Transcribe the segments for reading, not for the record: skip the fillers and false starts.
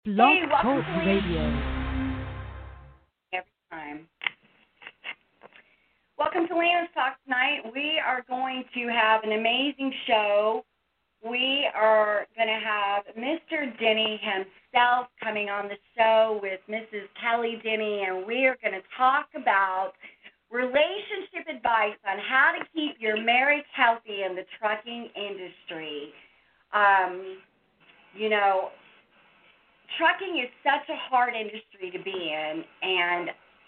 Blog Hey, welcome Talk to Radio. every time. Welcome to Lana's Talk tonight. We are going to have an amazing show. We are going to have Mr. Denny himself coming on the show with Mrs. Kelly Denny, and we are going to talk about relationship advice on how to keep your marriage healthy in the trucking industry. Trucking is such a hard industry to be in, and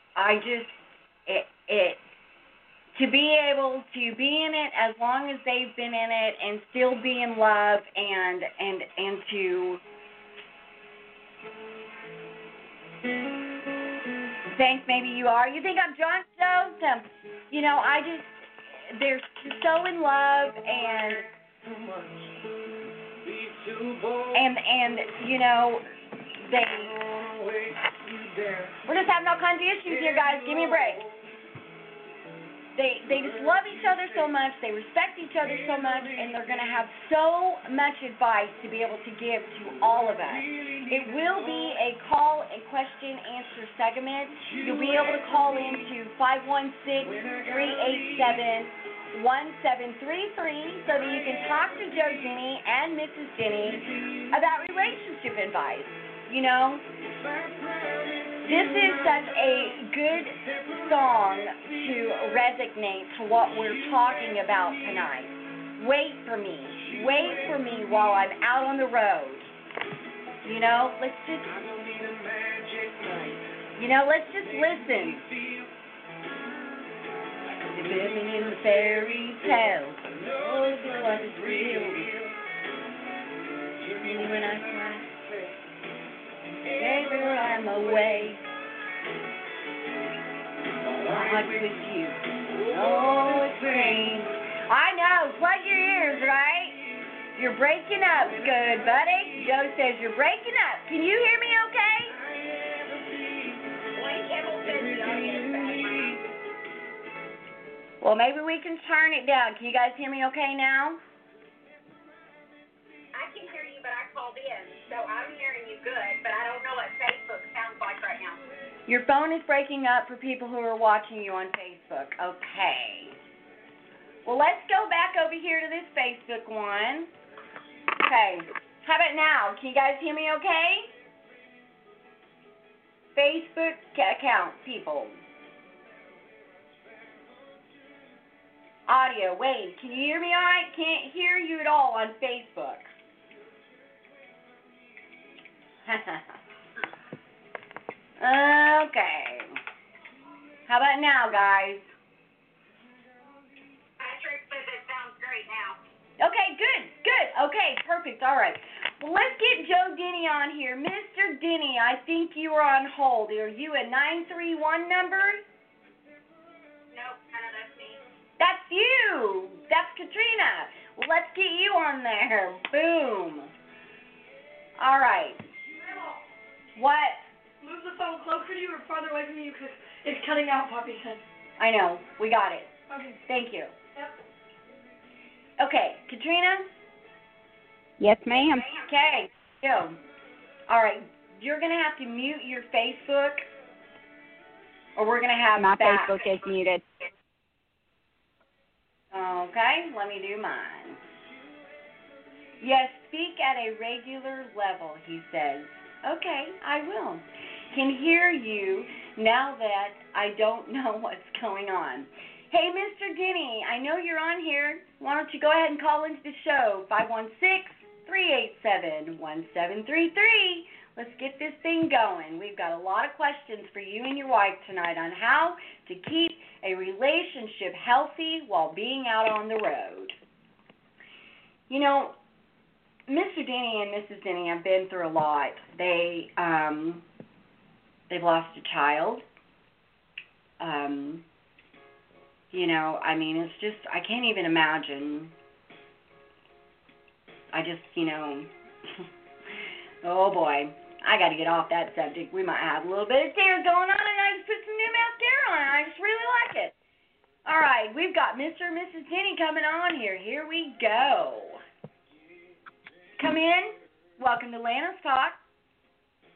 to be able to be in it as long as they've been in it and still be in love and to think maybe you are. You think I'm drunk, Joe? They're so in love and we're just having all kinds of issues here, guys. Give me a break. They just love each other so much, they respect each other so much, and they're going to have so much advice to be able to give to all of us. It will be a call and question answer segment. You'll be able to call into 516-387-1733 so that you can talk to Joe Denny and Mrs. Denny about relationship advice. This is such a good song to resonate to what we're talking about tonight. Wait for me. Wait for me while I'm out on the road. Let's just listen. Living in the fairy tale. Oh, it's like it's real. When I cry. Baby, I'm away. Not with you. Oh, it's rain. I know. Plug your ears, right? You're breaking up. Good, buddy. Joe says you're breaking up. Can you hear me okay? Well, maybe we can turn it down. Can you guys hear me okay now? I can hear you, but I called in, so I'm hearing you good, but I don't know what Facebook sounds like right now. Your phone is breaking up for people who are watching you on Facebook. Okay. Well, let's go back over here to this Facebook one. Okay. How about now? Can you guys hear me okay? Facebook account, people. Audio, Wade, can you hear me all right? Can't hear you at all on Facebook. Okay. How about now, guys? Patrick says it sounds great now. Okay, good. Okay, perfect. All right. Well, let's get Joe Denny on here. Mr. Denny, I think you are on hold. Are you a 931 number? Nope, none of that's me. That's you. That's Katrina. Well, let's get you on there. Boom. All right. What? Move the phone closer to you or farther away from you because it's cutting out, Poppy said. I know. We got it. Okay. Thank you. Yep. Okay, Katrina? Yes, ma'am. Okay. Go. All right. You're going to have to mute your Facebook or we're going to have My back. Facebook is muted. Okay, let me do mine. Yes, speak at a regular level, he says. Okay, I will. Can hear you now that I don't know what's going on. Hey, Mr. Denny, I know you're on here. Why don't you go ahead and call into the show, 516-387-1733. Let's get this thing going. We've got a lot of questions for you and your wife tonight on how to keep a relationship healthy while being out on the road. Mr. Denny and Mrs. Denny have been through a lot. They've lost a child. It's just, I can't even imagine. Oh boy, I got to get off that subject. We might have a little bit of tears going on, and I just put some new mascara on, and I just really like it. All right, we've got Mr. and Mrs. Denny coming on here. Here we go. Come in. Welcome to Lana's Talk.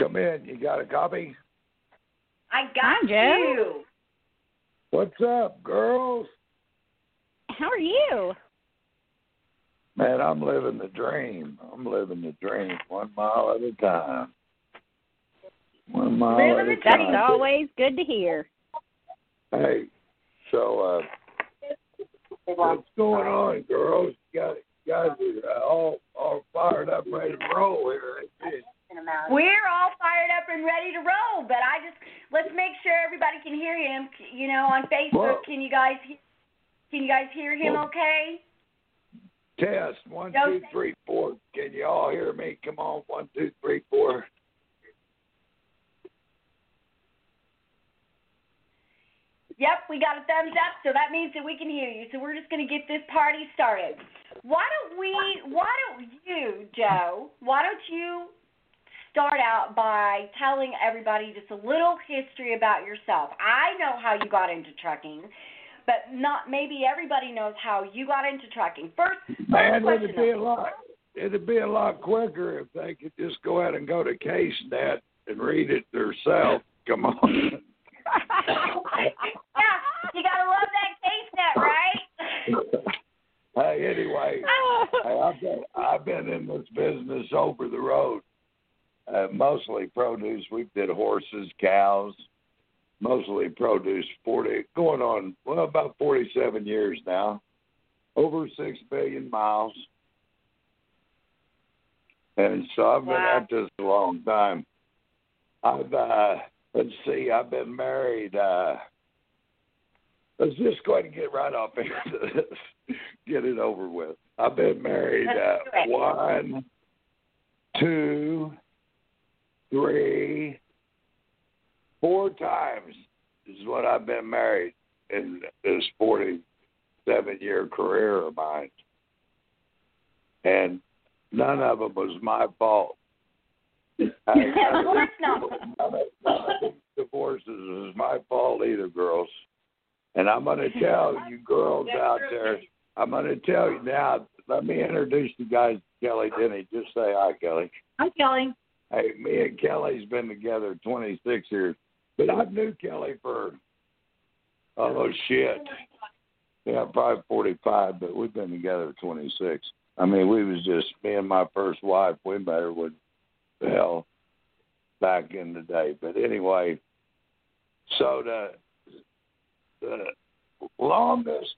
Come in. You got a copy? I got Hi, Joe. you. What's up, girls? How are you? Man, I'm living the dream. 1 mile at a time. 1 mile at a That's time. always good to hear. Hey, so what's going on, girls? You guys are all fired up, ready to roll here. We're all fired up and ready to roll, but let's make sure everybody can hear him. You know, on Facebook, Well, can you guys hear him? Okay. Test 1, 2, 3, 4. Can you all hear me? Come on, 1, 2, 3, 4. Yep, we got a thumbs up, so that means that we can hear you. So we're just going to get this party started. Why don't you, Joe, start out by telling everybody just a little history about yourself? I know how you got into trucking, but not maybe everybody knows how you got into trucking. First Man, question. it'd be a lot quicker if they could just go ahead and go to CaseNet and read it themselves. Come on. Yeah, you gotta love that CaseNet, right? Hey, anyway, I've been in this business over the road, mostly produce. We did horses, cows, mostly produce. Going on about 47 years now, over 6 billion miles, and so I've been at this a long time. I've been married. Let's just go ahead and get right off into this. Get it over with. I've been married 1, 2, 3, 4 times is what I've been married in this 47-year career of mine. And none of them was my fault. Of course not. None of these divorces was my fault either, girls. And I'm going to tell you girls out there, I'm going to tell you now, let me introduce you guys to Kelly Denny. Just say hi, Kelly. Hi, Kelly. Hey, me and Kelly's been together 26 years. But I knew Kelly for, yeah, probably 45, but we've been together 26. I mean, we was just, me and my first wife, we met her with hell back in the day. But anyway, so the longest,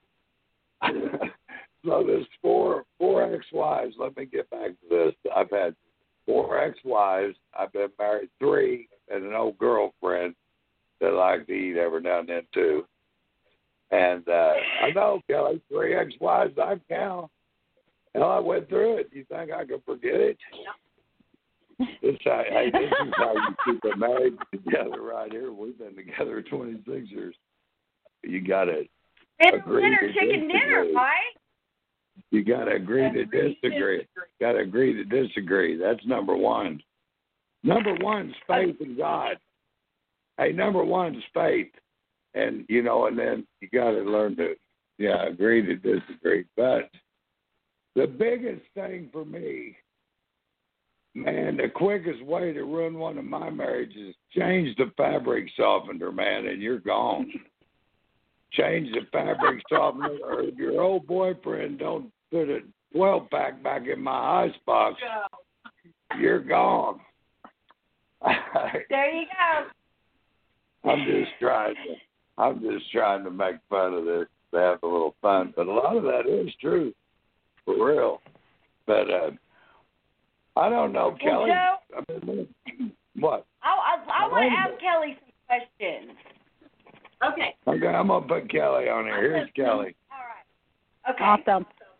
so there's four ex-wives. Let me get back to this. I've had 4 ex-wives. I've been married 3 and an old girlfriend that I like to eat every now and then too. And I know, Kelly, 3 ex-wives, I count. Hell, I went through it. You think I can forget it? This is how you keep a marriage together right here. We've been together 26 years. You got to agree Dinner, to chicken disagree. dinner, right? You got to agree to disagree. Got to agree to disagree. That's number 1. Number 1 is faith in God. Hey, number 1 is faith. And, and then you got to learn to, agree to disagree. But the biggest thing for me, man, the quickest way to ruin one of my marriages is change the fabric softener, man, and you're gone. Change the fabric softener, or if your old boyfriend don't put a 12-pack back in my icebox, you're gone. There you go. I'm just trying to make fun of this, to have a little fun. But a lot of that is true, for real. But I don't know, Kelly. Joe, What? I want to ask Kelly some questions. Okay, I'm going to put Kelly on here. Here's Kelly. All right. Okay. Awesome.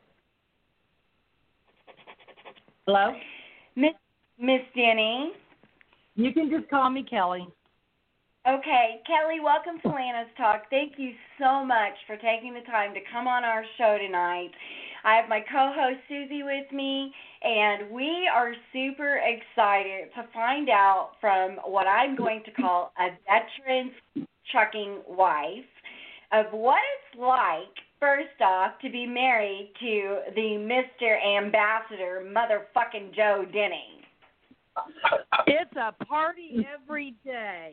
Hello? Miss Denny. You can just call me Kelly. Okay, Kelly, welcome to Lana's Talk. Thank you so much for taking the time to come on our show tonight. I have my co-host Susie with me, and we are super excited to find out from what I'm going to call a veteran trucking wife of what it's like, first off, to be married to the Mr. Ambassador motherfucking Joe Denny. It's a party every day.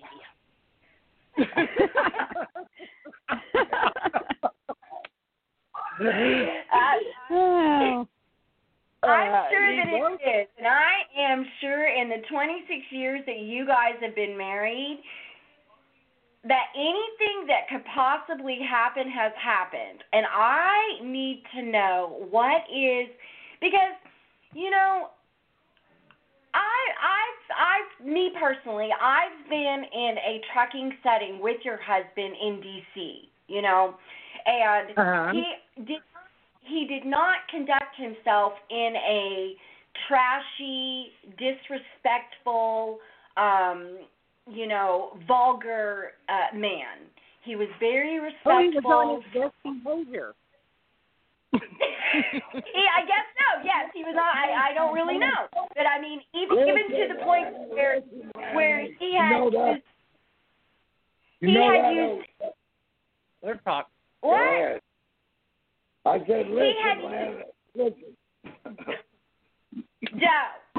Oh. I'm sure that it is, and I am sure in the 26 years that you guys have been married, that anything that could possibly happen has happened. And I need to know what is, because, you know, me personally, I've been in a trucking setting with your husband in D.C., you know, and he did not conduct himself in a trashy, disrespectful, you know, vulgar man. He was very respectful. He was on his best behavior. I guess so. Yes, he was on. I don't really know, but I mean, even to the point where he had used. They're talking. What? I said, listen. Joe.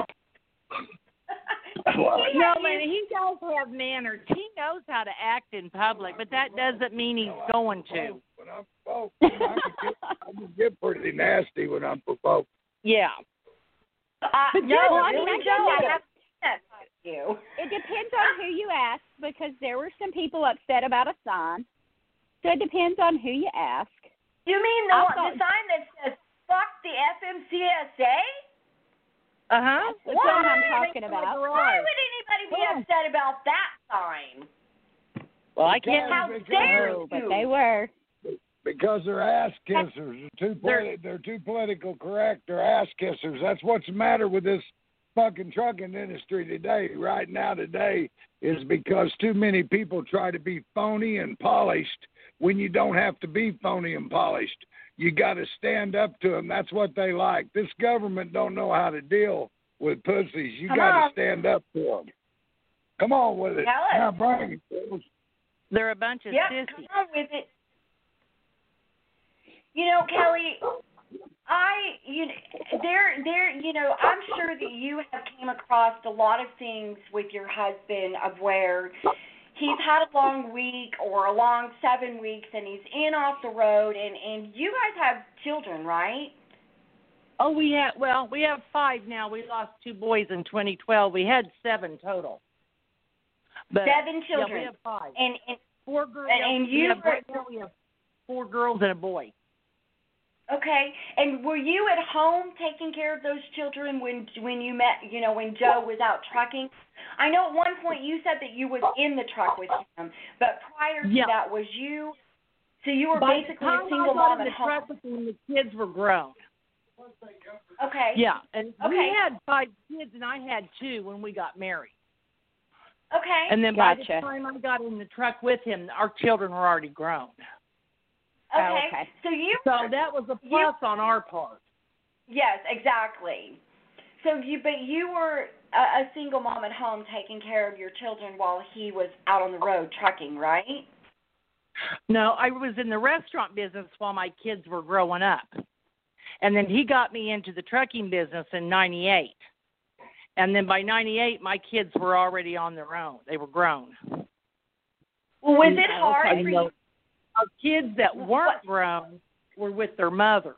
No, Lenny, he does have manners. He knows how to act in public, but that doesn't mean he's going to. When I'm provoked, I can get pretty nasty when I'm provoked. Yeah. No, I mean, Joe, I have that about you. It depends on who you ask, because there were some people upset about a sign. So it depends on who you ask. You mean the sign that says "fuck the FMCSA"? That's the one I'm talking about. Why would anybody be upset about that sign? Well, I can't. How dare Oh, you? but they were. Because they're ass kissers. They're too political correct. They're ass kissers. That's what's the matter with this fucking trucking industry today. Right now, today, is because too many people try to be phony and polished when you don't have to be phony and polished. You got to stand up to them. That's what they like. This government don't know how to deal with pussies. You got to stand up to them. Come on with it. Now bring it. They're a bunch of sissies. Come on with it. You know, Kelly, I'm sure that you have came across a lot of things with your husband of where he's had a long week or a long 7 weeks and he's in off the road, and you guys have children, right? Oh, we have 5 now. We lost 2 boys in 2012. We had 7 total. But, 7 children. Yeah, we have 5. And 4 girls. And we have 4 girls and a boy. Okay. And were you at home taking care of those children when you met, when Joe was out trucking? I know at one point you said that you was in the truck with him, but prior to that was you. So you were basically a single mom at home. Truck when the kids were grown. Okay. Yeah, and we had 5 kids, and I had 2 when we got married. Okay. And then by the time I got in the truck with him, our children were already grown. Okay. So that was a plus on our part. Yes, exactly. So you were a single mom at home taking care of your children while he was out on the road trucking, right? No, I was in the restaurant business while my kids were growing up. And then he got me into the trucking business in 98. And then by 98, my kids were already on their own. They were grown. Well, was it hard for you? Our kids that weren't grown were with their mothers.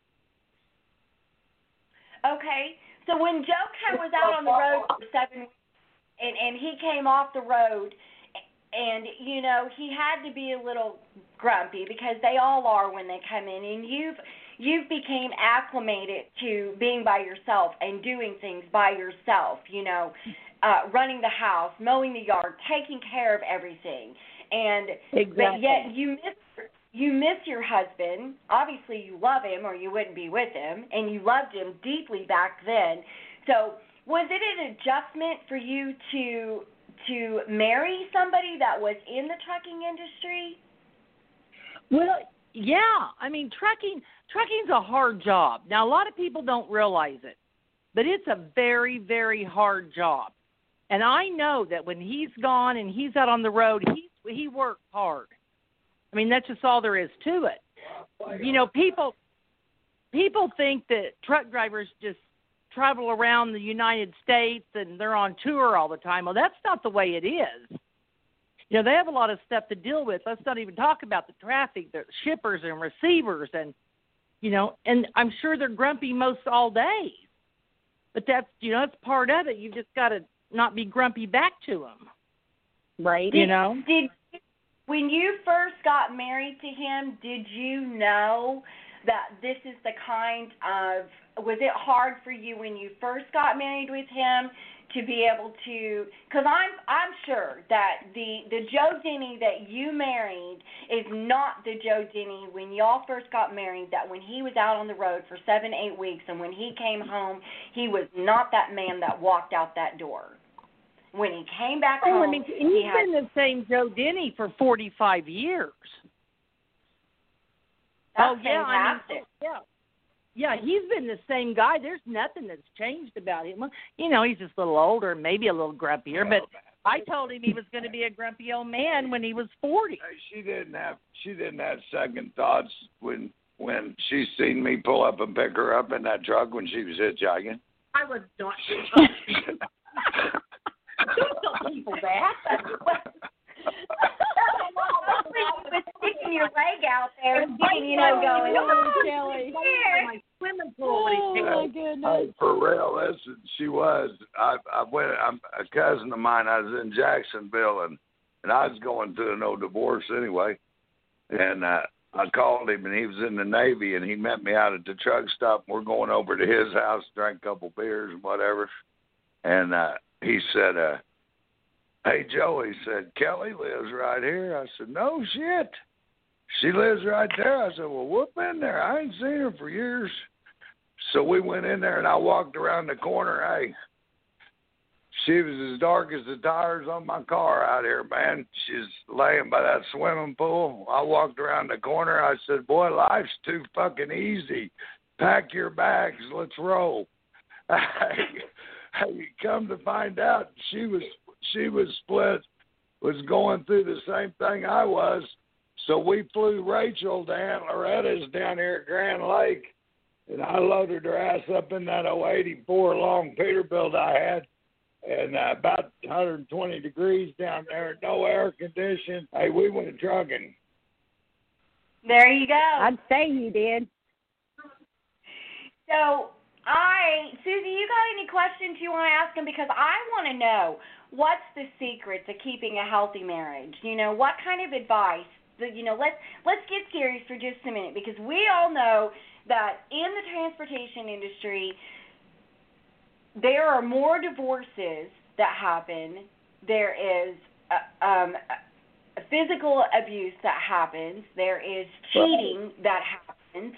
Okay. So when Joe was out on the road for 7 weeks and he came off the road, and, he had to be a little grumpy because they all are when they come in, and you've became acclimated to being by yourself and doing things by yourself, running the house, mowing the yard, taking care of everything. And but yet you miss your husband. Obviously you love him or you wouldn't be with him, and you loved him deeply back then. So was it an adjustment for you to marry somebody that was in the trucking industry? Well, yeah. I mean, trucking's a hard job. Now, a lot of people don't realize it, but it's a very, very hard job. And I know that when he's gone and he's out on the road, he worked hard. I mean, that's just all there is to it. People think that truck drivers just travel around the United States and they're on tour all the time. Well, that's not the way it is. You know, they have a lot of stuff to deal with. Let's not even talk about the traffic, the shippers and receivers, and, you know, and I'm sure they're grumpy most all day. But that's, you know, that's part of it. You just got to not be grumpy back to them. Right. You know? When you first got married to him, did you know that this is the kind of, was it hard for you when you first got married with him to be able to, because I'm sure that the Joe Denny that you married is not the Joe Denny when y'all first got married, that when he was out on the road for 7-8 weeks and when he came home, he was not that man that walked out that door. When he came back home, I mean, he's been the same Joe Denny for 45 years. That's fantastic. Yeah, he's been the same guy. There's nothing that's changed about him. You know, he's just a little older, maybe a little grumpier, but I told him he was going to be a grumpy old man when he was 40. She didn't have second thoughts when she seen me pull up and pick her up in that truck when she was hitchhiking. I was not. Don't tell people that. With sticking your leg out there and going, oh, Kelly. My swimming pool. Oh, my goodness. Hey, for real, listen, she was. I'm a cousin of mine. I was in Jacksonville, and I was going through no divorce anyway. And I called him, and he was in the Navy, and he met me out at the truck stop. We're going over to his house, drank a couple beers and whatever. And he said, hey, Joe, he said, Kelly lives right here. I said, no shit. She lives right there. I said, well, whoop in there. I ain't seen her for years. So we went in there, and I walked around the corner. Hey, she was as dark as the tires on my car out here, man. She's laying by that swimming pool. I walked around the corner. I said, boy, life's too fucking easy. Pack your bags. Let's roll. Hey, come to find out, she was split, was going through the same thing I was. So we flew Rachel to Aunt Loretta's down here at Grand Lake, and I loaded her ass up in that 084 long Peterbilt I had, and about 120 degrees down there, no air conditioning. Hey, we went trucking. There you go. I'd say you did. So, Susie, you got any questions you want to ask him? Because I want to know, what's the secret to keeping a healthy marriage? You know, what kind of advice? You know, let's get serious for just a minute, because we all know that in the transportation industry, there are more divorces that happen. There is physical abuse that happens. There is cheating that happens.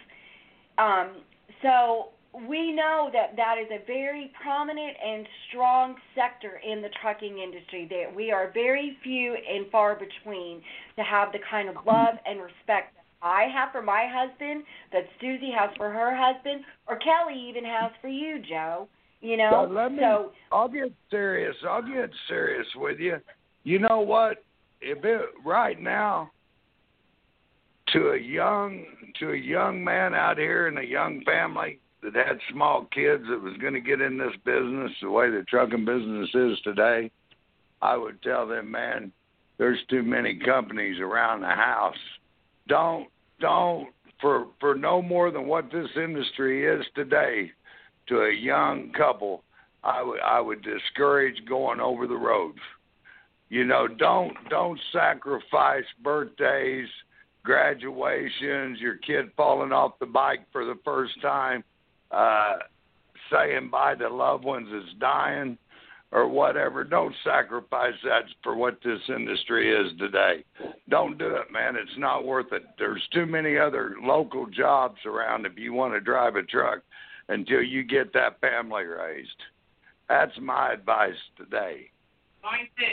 So we know that that is a very prominent and strong sector in the trucking industry. That we are very few and far between to have the kind of love and respect that I have for my husband, that Susie has for her husband, or Kelly even has for you, Joe. You know, I'll get serious with you. You know what? Right now, to a young man out here and a young family that had small kids that was going to get in this business the way the trucking business is today, I would tell them, man, there's too many companies around the house. Don't for no more than what this industry is today, to a young couple, I would discourage going over the road. You know, don't sacrifice birthdays, graduations, your kid falling off the bike for the first time, saying bye to loved ones that's dying or whatever. Don't sacrifice that for what this industry is today. Don't do it, man. It's not worth it. There's too many other local jobs around if you want to drive a truck until you get that family raised. That's my advice today. Mine says,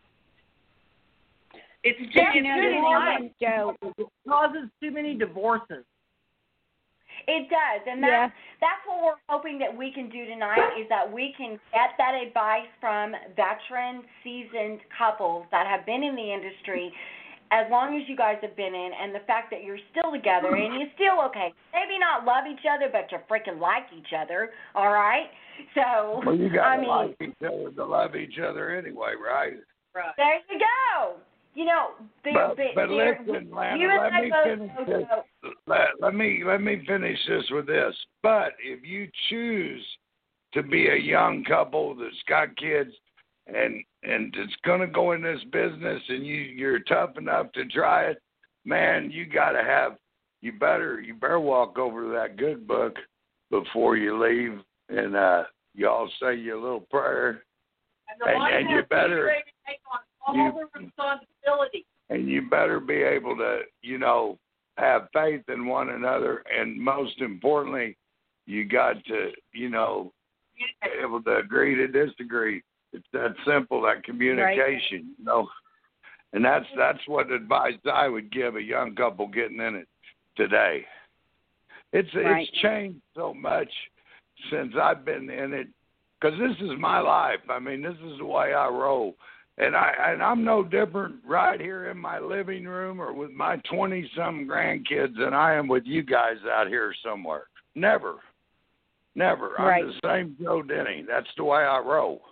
it's Joe. It causes too many divorces. It does, and that's what we're hoping that we can do tonight, is that we can get that advice from veteran, seasoned couples that have been in the industry as long as you guys have been in, and the fact that you're still together and you still okay. Maybe not love each other, but you freaking like each other. All right. So Well, you gotta like each other to love each other anyway, right? Right. there you go. You know, But listen, Lana, let me finish this with this. But if you choose to be a young couple that's got kids and it's gonna go in this business and you're tough enough to try it, man, you better walk over to that good book before you leave and you all say your little prayer. And you better take on all the responsibility. And you better be able to, have faith in one another. And most importantly, you got to, be able to agree to disagree. It's that simple, that communication, And that's what advice I would give a young couple getting in it today. It's changed so much since I've been in it. Because this is my life. I mean, this is the way I roll. And I'm no different right here in my living room or with my 20-some grandkids than I am with you guys out here somewhere. Never. Right. I'm the same Joe Denny. That's the way I roll.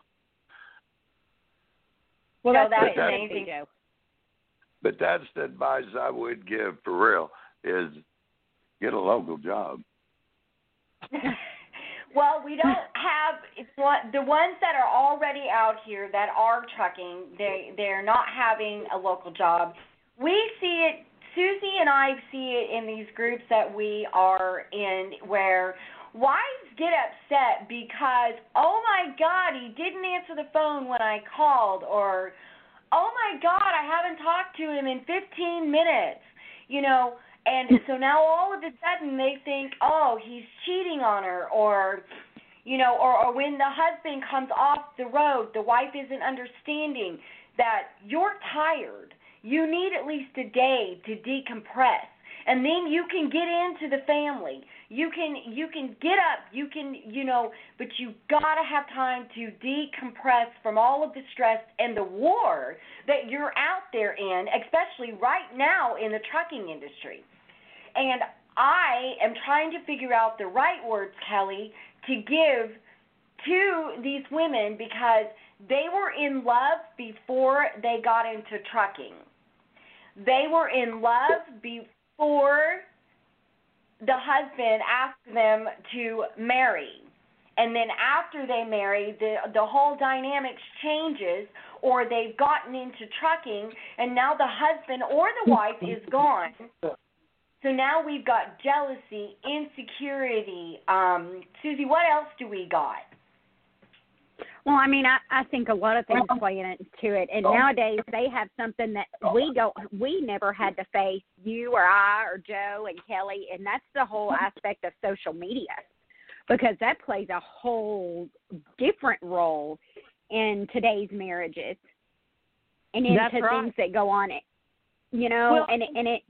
Well, that's amazing, Joe. But that's the advice I would give for real, is get a local job. Well, we don't have the ones that are already out here that are trucking. They're not having a local job. We see it. Susie and I see it in these groups that we are in, where wives get upset because, oh my God, he didn't answer the phone when I called, or oh my God, I haven't talked to him in 15 minutes. And so now all of a sudden they think, oh, he's cheating on her, or when the husband comes off the road, the wife isn't understanding that you're tired. You need at least a day to decompress, and then you can get into the family. You can get up, but you gotta have time to decompress from all of the stress and the war that you're out there in, especially right now in the trucking industry. And I am trying to figure out the right words, Kelly, to give to these women, because they were in love before they got into trucking. They were in love before the husband asked them to marry. And then after they marry, the whole dynamics changes, or they've gotten into trucking, and now the husband or the wife is gone. So now we've got jealousy, insecurity. Susie, what else do we got? Well, I mean, I think a lot of things play into it, and nowadays they have something that we never had to face, you or I or Joe and Kelly, and that's the whole aspect of social media, because that plays a whole different role in today's marriages and into things that go on, and it.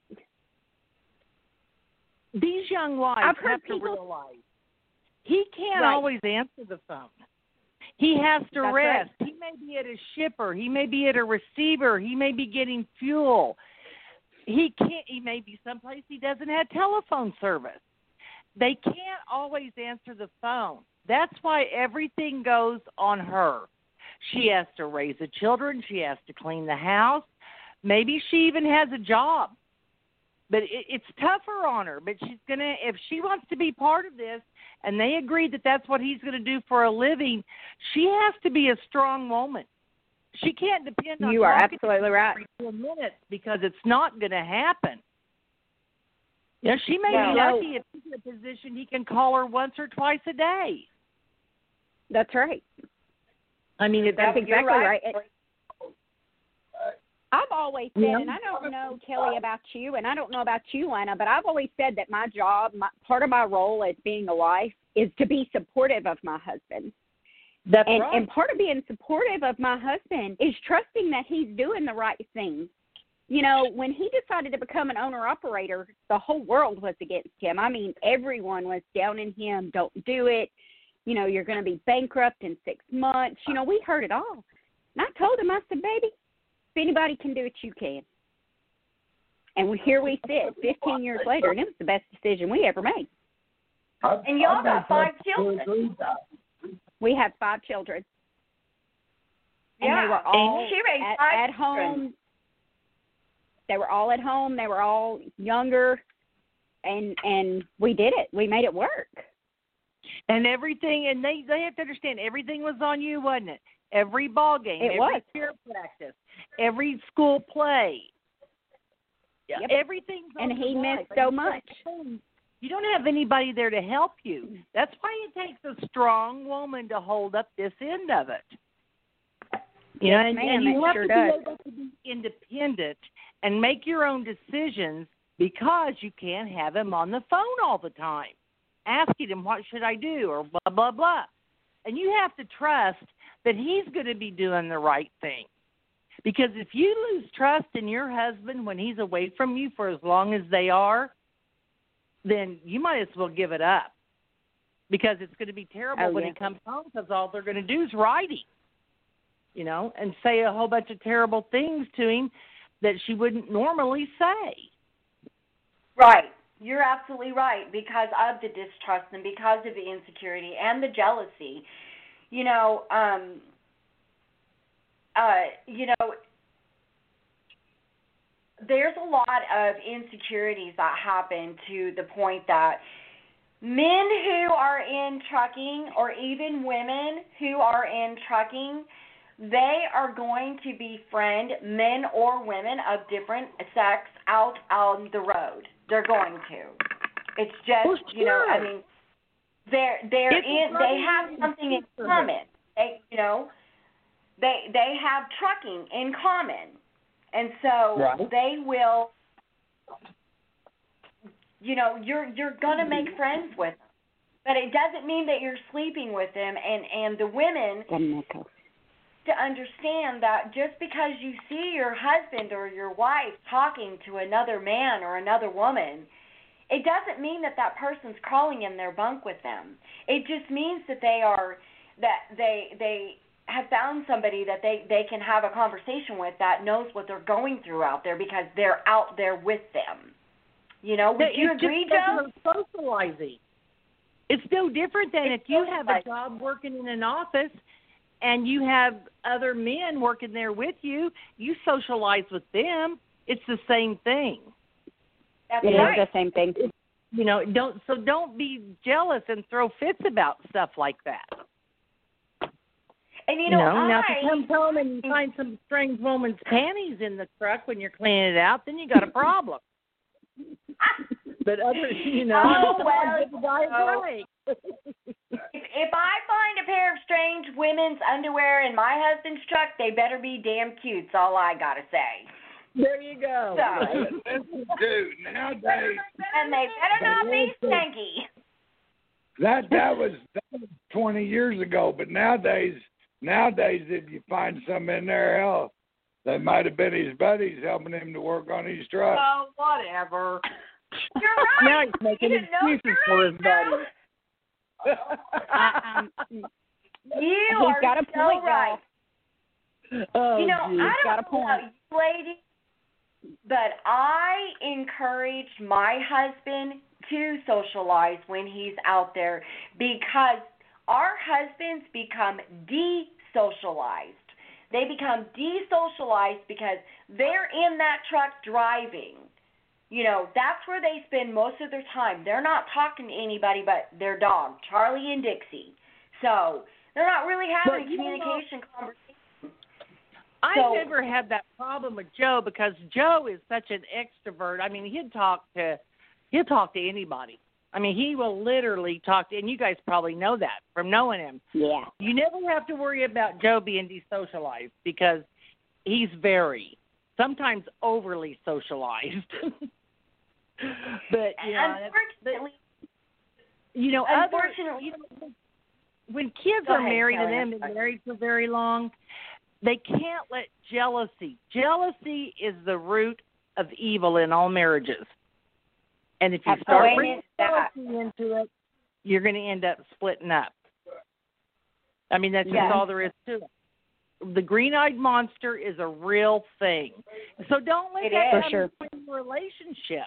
These young wives have to realize he can't always answer the phone. He has to rest. Right. He may be at a shipper. He may be at a receiver. He may be getting fuel. He may be someplace he doesn't have telephone service. They can't always answer the phone. That's why everything goes on her. She has to raise the children. She has to clean the house. Maybe she even has a job. But it's tougher on her. But she's gonna, if she wants to be part of this, and they agree that that's what he's going to do for a living, she has to be a strong woman. She can't depend on you are absolutely right. Every 4 minutes, because it's not going to happen. She may be lucky if he's in a position he can call her once or twice a day. That's right. I mean, that's exactly right. I've always said, and I don't know, Kelly, about you, and I don't know about you, Lana, but I've always said that my job, part of my role as being a wife, is to be supportive of my husband. That's right. And part of being supportive of my husband is trusting that he's doing the right thing. When he decided to become an owner-operator, the whole world was against him. I mean, everyone was down in him. Don't do it. You're going to be bankrupt in 6 months. We heard it all. And I told him, I said, baby, if anybody can do it, you can. And here we sit 15 years later, and it was the best decision we ever made. And y'all got 5 children. We have 5 children. And Yeah. they were all She raised at 5 home. children. They were all at home. They were all younger, and we did it. We made it work. And everything, and they have to understand, everything was on you, wasn't it? Every ball game, every cheer practice, every school play. Yep. Everything's on And he your missed life. so much. You don't have anybody there to help you. That's why it takes a strong woman to hold up this end of it. You know, and you have to be able to be independent and make your own decisions, because you can't have him on the phone all the time asking him, what should I do, or blah, blah, blah. And you have to trust that he's going to be doing the right thing. Because if you lose trust in your husband when he's away from you for as long as they are, then you might as well give it up. Because it's going to be terrible when he comes home, because all they're going to do is ride him, you know, and say a whole bunch of terrible things to him that she wouldn't normally say. Right. You're absolutely right, because of the distrust and because of the insecurity and the jealousy. You know, there's a lot of insecurities that happen to the point that men who are in trucking, or even women who are in trucking, they are going to befriend men or women of different sex out on the road. They're going to. It's just, you know, I mean, they have something in common. They have trucking in common, and so they will. You know, you're gonna make friends with them, but it doesn't mean that you're sleeping with them. And the women to understand that just because you see your husband or your wife talking to another man or another woman, it doesn't mean that that person's crawling in their bunk with them. It just means that they have found somebody that they can have a conversation with that knows what they're going through out there, because they're out there with them. You know, would you agree, Joe? Socializing. It's no different than if you have a job working in an office and you have other men working there with you. You socialize with them. It's the same thing. That's right. It is the same thing. You know, don't be jealous and throw fits about stuff like that. And you know, know now if you come home and you find some strange woman's panties in the truck when you're cleaning it out, then you got a problem. But others, you know, if I find a pair of strange women's underwear in my husband's truck, they better be damn cute. That's all I gotta say. There you go. So, dude, nowadays. And they better not be stanky. That was 20 years ago, but nowadays, if you find some in there, hell, they might have been his buddies helping him to work on his truck. Oh, whatever. You're right. Now he's making excuses for his buddies. You are got a so point, right. Oh, you know, geez. I got don't a point. know about you ladies, but I encourage my husband to socialize when he's out there, because our husbands become desocialized. They become desocialized because they're in that truck driving. You know, that's where they spend most of their time. They're not talking to anybody but their dog, Charlie and Dixie. So they're not really having a communication conversation. I never had that problem with Joe, because Joe is such an extrovert. I mean, he'll talk to anybody. I mean, he will literally talk to, and you guys probably know that from knowing him. Yeah. You never have to worry about Joe being desocialized, because he's sometimes overly socialized. But, unfortunately, when kids are married and they've been married for very long, they can't let jealousy. Jealousy is the root of evil in all marriages. And if you start bringing jealousy into it, you're going to end up splitting up. I mean, that's just all there is to it. The green-eyed monster is a real thing. So don't let that come between relationship.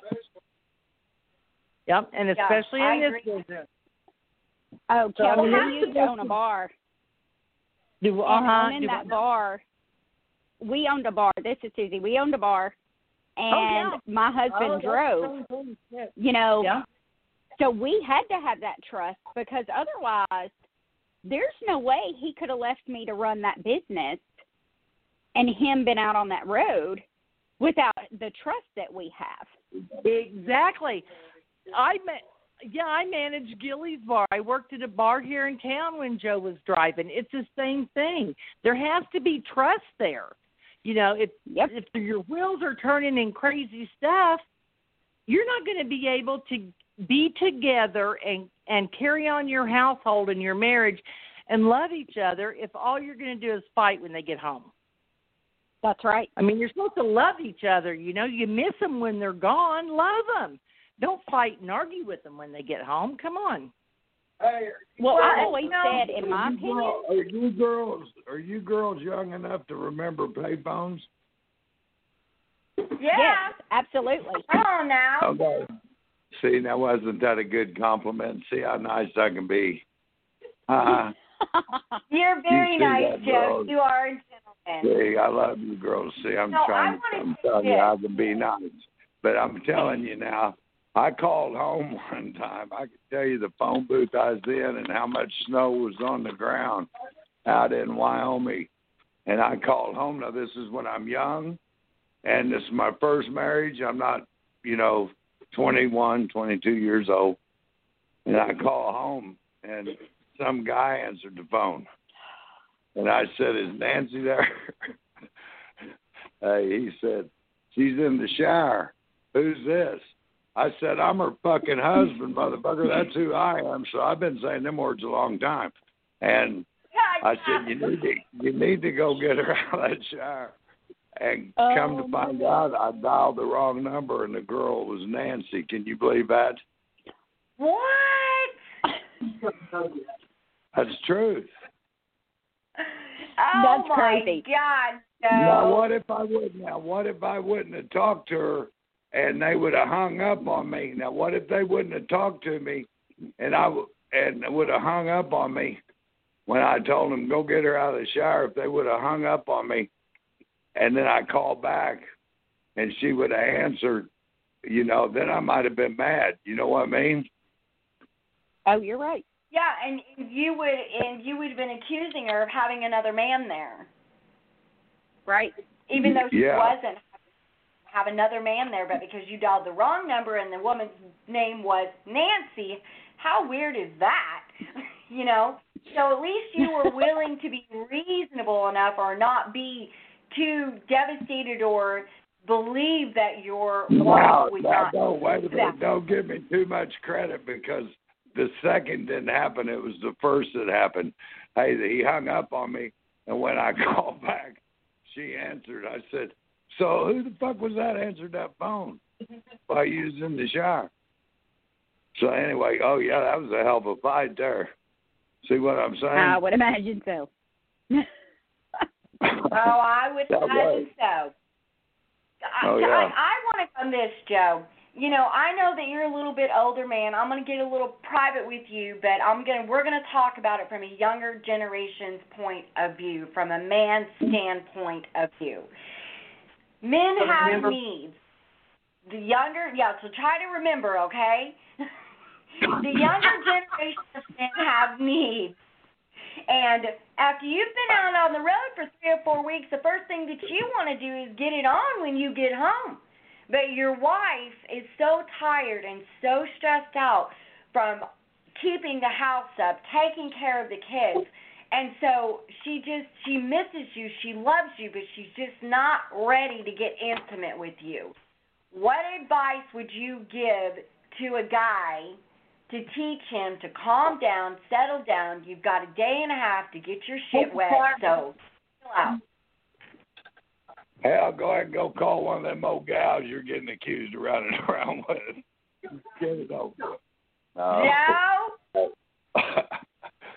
Yep, and Yeah, especially I in this agree. business. Oh, So, I Kelly, mean, we used to own a bar. And owning that bar, we owned a bar. This is Susie. We owned a bar, and my husband drove. You know, Yeah. so we had to have that trust because otherwise, there's no way he could have left me to run that business and him been out on that road without the trust that we have. Exactly. I managed Gilly's Bar. I worked at a bar here in town when Joe was driving. It's the same thing. There has to be trust there. You know, if your wheels are turning in crazy stuff, you're not going to be able to be together and carry on your household and your marriage and love each other if all you're going to do is fight when they get home. That's right. I mean, you're supposed to love each other. You know, you miss them when they're gone. Love them. Don't fight and argue with them when they get home. Come on. Hey, well, I always said, in my opinion, are you girls young enough to remember payphones? Yeah. Yes, absolutely. Come on now. Okay. See, now wasn't that a good compliment? See how nice I can be. You're very You see nice, that, Joe. girls? You are a gentleman. See, I love you girls. See, I'm No, telling you how to be nice. But I'm telling you now, I called home one time. I could tell you the phone booth I was in and how much snow was on the ground out in Wyoming. And I called home. Now, this is when I'm young, and this is my first marriage. I'm not, 21, 22 years old. And I call home, and some guy answered the phone. And I said, "Is Nancy there?" He said, "She's in the shower. Who's this?" I said, "I'm her fucking husband, motherfucker. That's who I am." So I've been saying them words a long time. And I said, you need to go get her out of that shower. And come to find out, I dialed the wrong number, and the girl was Nancy. Can you believe that? What? That's truth. Oh, That's my crazy. God, no. Now, what if I wouldn't have talked to her and they would have hung up on me? Now, what if they wouldn't have talked to me and would have hung up on me when I told them go get her out of the shower? If they would have hung up on me, and then I called back and she would have answered, then I might have been mad. You know what I mean? Oh, you're right. Yeah, and you would have been accusing her of having another man there. Right? Even though she wasn't have another man there, but because you dialed the wrong number and the woman's name was Nancy, how weird is that? So at least you were willing to be reasonable enough or not be too devastated or believe that your wife was not. No, wait a minute. Don't give me too much credit because the second didn't happen. It was the first that happened. Hey, he hung up on me, and when I called back, she answered. I said, "So who the fuck was that answered that phone?" While you was in the shower. So anyway, that was a hell of a fight there. See what I'm saying? I would imagine so. I would imagine so. I want to come this, Joe. I know that you're a little bit older man. I'm going to get a little private with you, but we're going to talk about it from a younger generation's point of view, from a man's standpoint of view. Men have needs. So try to remember, okay? The younger generation of men have needs. And after you've been out on the road for 3 or 4 weeks, the first thing that you want to do is get it on when you get home. But your wife is so tired and so stressed out from keeping the house up, taking care of the kids. And so she misses you, she loves you, but she's just not ready to get intimate with you. What advice would you give to a guy to teach him to calm down, settle down? You've got a day and a half to get your shit wet, so chill out. Hell, go ahead and go call one of them old gals you're getting accused of running around with. Get it over with. No?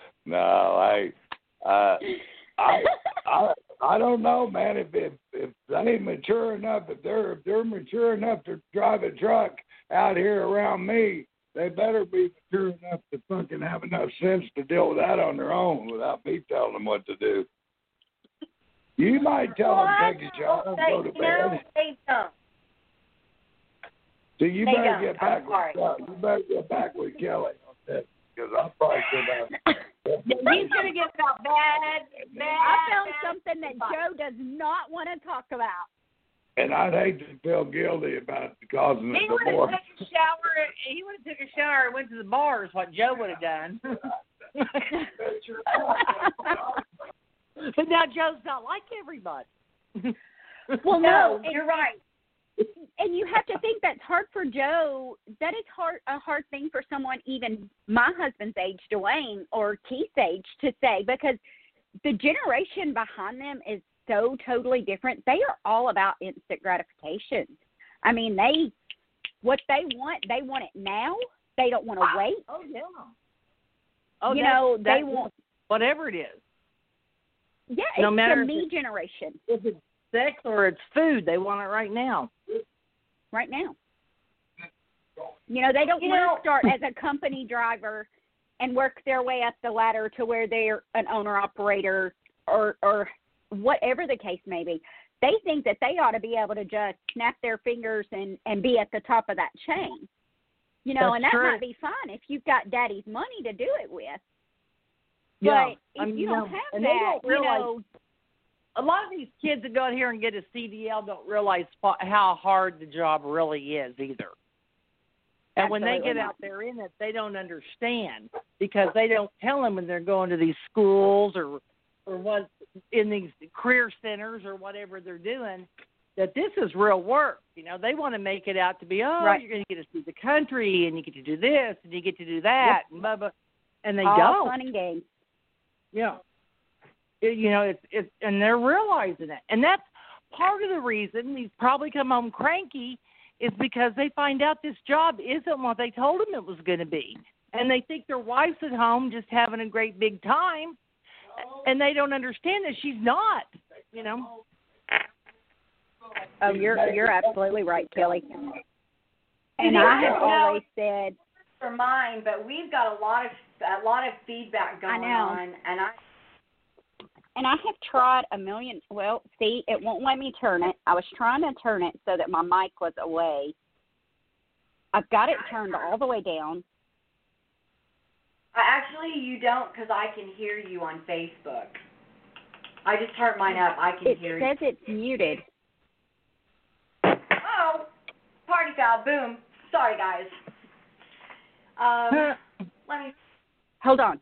No, I don't know, man. If ain't mature enough. If they're mature enough to drive a truck out here around me, they better be mature enough to fucking have enough sense to deal with that on their own without me telling them what to do. You might tell them take a shower and go to bed. No, they don't. So you They better don't. get back I'm sorry. with you better get back with Kelly on this because I'll probably sit down. He's going to get about bad. I found something that Joe does not want to talk about. And I'd hate to feel guilty about causing He a would have divorce. took a shower. He would have took a shower and went to the bar. Is what Joe would have done. But now Joe's not like everybody. Well, No, no, you're right. and you have to think that's hard for Joe. That is a hard thing for someone even my husband's age, Dwayne, or Keith's age to say, because the generation behind them is so totally different. They are all about instant gratification. I mean, what they want it now. They don't want to wait. Oh yeah. Oh, you know, they want want whatever it is. Yeah, No it's matter the if me it's- generation If it's sex or it's food, they want it right now. right now. You know, they don't want to start as a company driver and work their way up the ladder to where they're an owner-operator or whatever the case may be. They think that they ought to be able to just snap their fingers and be at the top of that chain. You know, That's and that true. might be fine if you've got daddy's money to do it with. Yeah. But if you don't have and they that, don't realize, you know, a lot of these kids that go out here and get a CDL don't realize how hard the job really is either. And when they Absolutely get not. out there in it, they don't understand because they don't tell them when they're going to these schools or what in these career centers or whatever they're doing that this is real work. You know, they want to make it out to be, Right. you're going to get to see the country and you get to do this and you get to do that and blah, blah. And they all don't. fun and games. Yeah. It's and they're realizing it. And that's part of the reason these probably come home cranky is because they find out this job isn't what they told them it was going to be. And they think their wife's at home just having a great big time, and they don't understand that she's not, you know. Oh, you're absolutely right, Kelly. And know, I have you know, always said, For mine, but we've got a lot of feedback going on, and I have tried a million. Well, see, it won't let me turn it. I was trying to turn it so that my mic was away. I've got it turned all the way down. actually you don't because I can hear you on Facebook. I just turned mine up. I can hear It you. says it's muted. Oh, party foul! Boom. Sorry, guys. Let me. Hold on.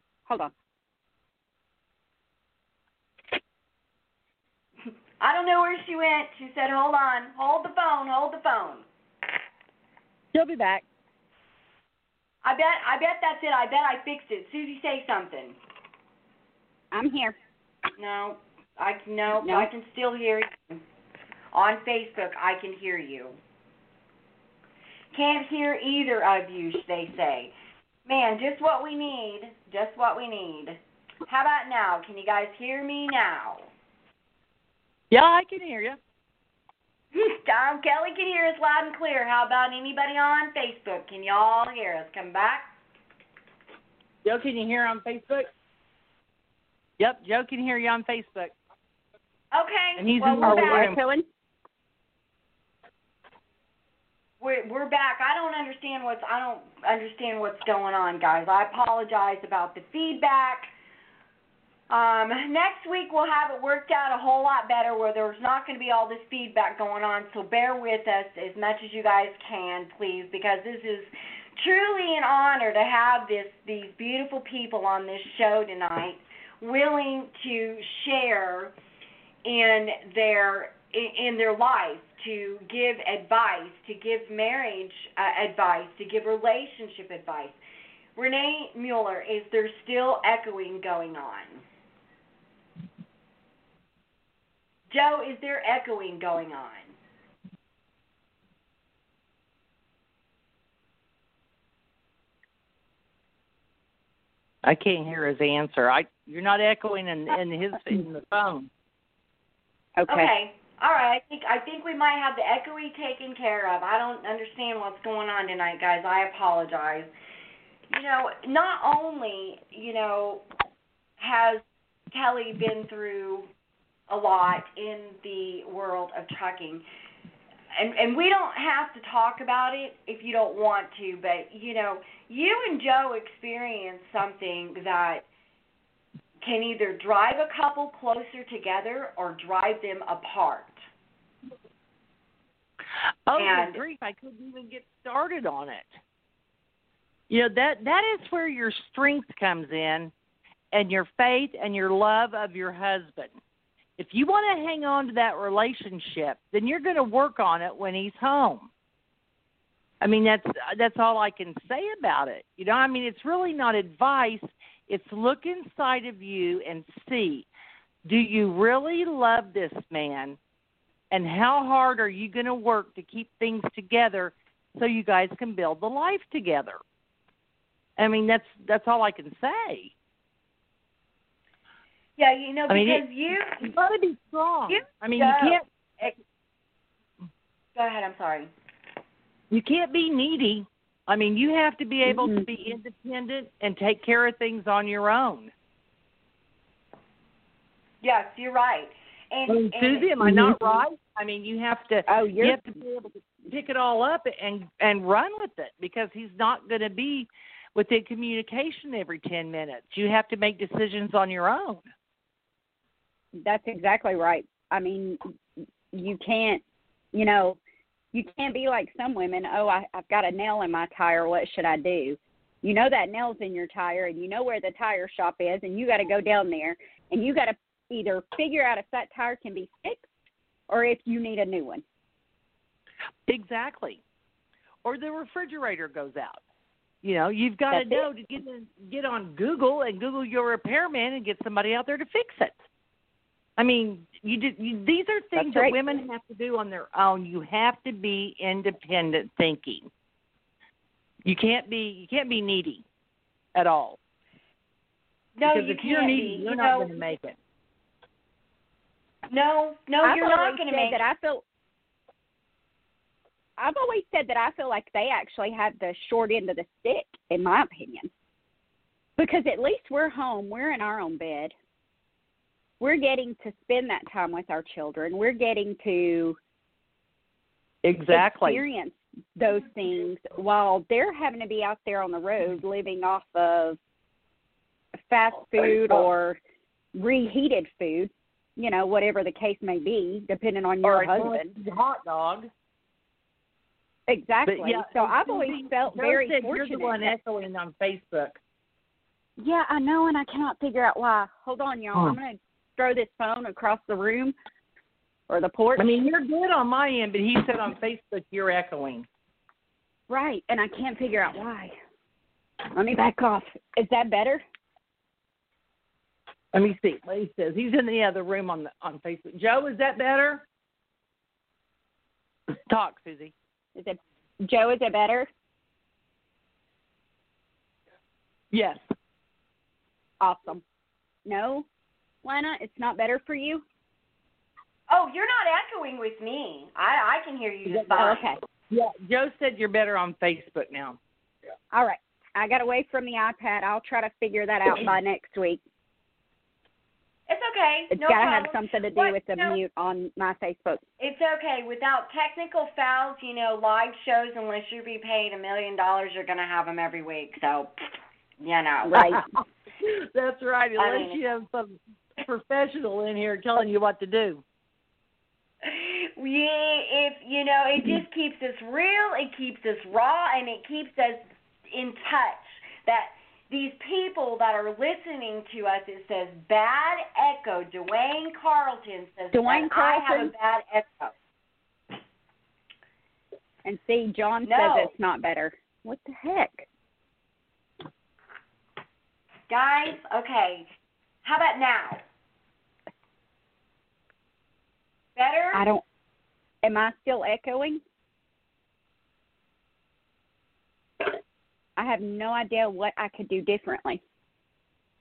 I don't know where she went. She said, "Hold on, hold the phone." She'll be back. I bet that's it. I bet I fixed it. Susie, say something. I'm here. No, No. I can still hear you. On Facebook, I can hear you. Can't hear either of you, they say. Man, just what we need. How about now? Can you guys hear me now? Yeah, I can hear you. Tom Kelly can hear us loud and clear. How about anybody on Facebook? Can y'all hear us? Come back. Joe, can you hear on Facebook? Yep, Joe can hear you on Facebook. Okay. And he's well, in we're the back. room. Killing? We're back. I don't understand what's going on, guys. I apologize about the feedback. Next week we'll have it worked out a whole lot better where there's not going to be all this feedback going on, so bear with us as much as you guys can, please, because this is truly an honor to have these beautiful people on this show tonight willing to share in their life, to give advice, to give marriage advice, to give relationship advice. Renee Mueller, is there still echoing going on? Joe, is there echoing going on? I can't hear his answer. You're not echoing in the phone. Okay. All right, I think we might have the echoey taken care of. I don't understand what's going on tonight, guys. I apologize. Not only, has Kelly been through a lot in the world of trucking, and we don't have to talk about it if you don't want to, but, you and Joe experienced something that can either drive a couple closer together or drive them apart. Oh, good grief, I couldn't even get started on it. That is where your strength comes in, and your faith and your love of your husband. If you want to hang on to that relationship, then you're going to work on it when he's home. I mean, that's all I can say about it. It's really not advice. It's look inside of you and see, do you really love this man? And how hard are you going to work to keep things together so you guys can build the life together? I mean, that's all I can say. Yeah, because you've got to be strong. You can't. Go ahead. I'm sorry. You can't be needy. You have to be able to be independent and take care of things on your own. Yes, you're right. And Susie, am I not right? You have to. You have to be able to pick it all up and run with it, because he's not going to be within communication every 10 minutes. You have to make decisions on your own. That's exactly right. You can't. You can't be like some women. Oh, I've got a nail in my tire. What should I do? That nail's in your tire, and you know where the tire shop is, and you got to go down there, and you got to either figure out if that tire can be fixed or if you need a new one. Exactly. Or the refrigerator goes out. You've got to know to get on Google and Google your repairman and get somebody out there to fix it. These are things that women have to do on their own. You have to be independent thinking. You can't be needy at all. No, because if you're needy, you're not going to make it. No, you're not going to make it. I've always said that I feel like they actually have the short end of the stick, in my opinion. Because at least we're home. We're in our own bed. We're getting to spend that time with our children. We're getting to experience those things while they're having to be out there on the road living off of fast food or reheated food, whatever the case may be, depending on your husband. Or hot dog. Exactly. So I've always felt very fortunate. You're the one echoing on Facebook. Yeah, I know, and I cannot figure out why. Hold on, y'all. I'm going to throw this phone across the room or the porch. You're good on my end, but he said on Facebook you're echoing. Right, and I can't figure out why. Let me back off. Is that better? Let me see what he says. He's in the other room on Facebook. Joe, is that better? Talk, Susie. Joe, is it better? Yes. Awesome. No, Lana, it's not better for you? Oh, you're not echoing with me. I can hear you just fine. Okay. Yeah, Joe said you're better on Facebook now. All right. I got away from the iPad. I'll try to figure that out by next week. It's okay. It's got to have something to do with the mute on my Facebook. It's okay. Without technical fouls, live shows, unless you be paid $1 million, you're going to have them every week. So, Right. That's right. Unless you have some professional in here telling you what to do. It just keeps us real, it keeps us raw, and it keeps us in touch. That these people that are listening to us, it says bad echo. Dwayne Carlton says I have a bad echo. And see, John says it's not better. What the heck? Guys, okay. How about now? Better? Am I still echoing? I have no idea what I could do differently.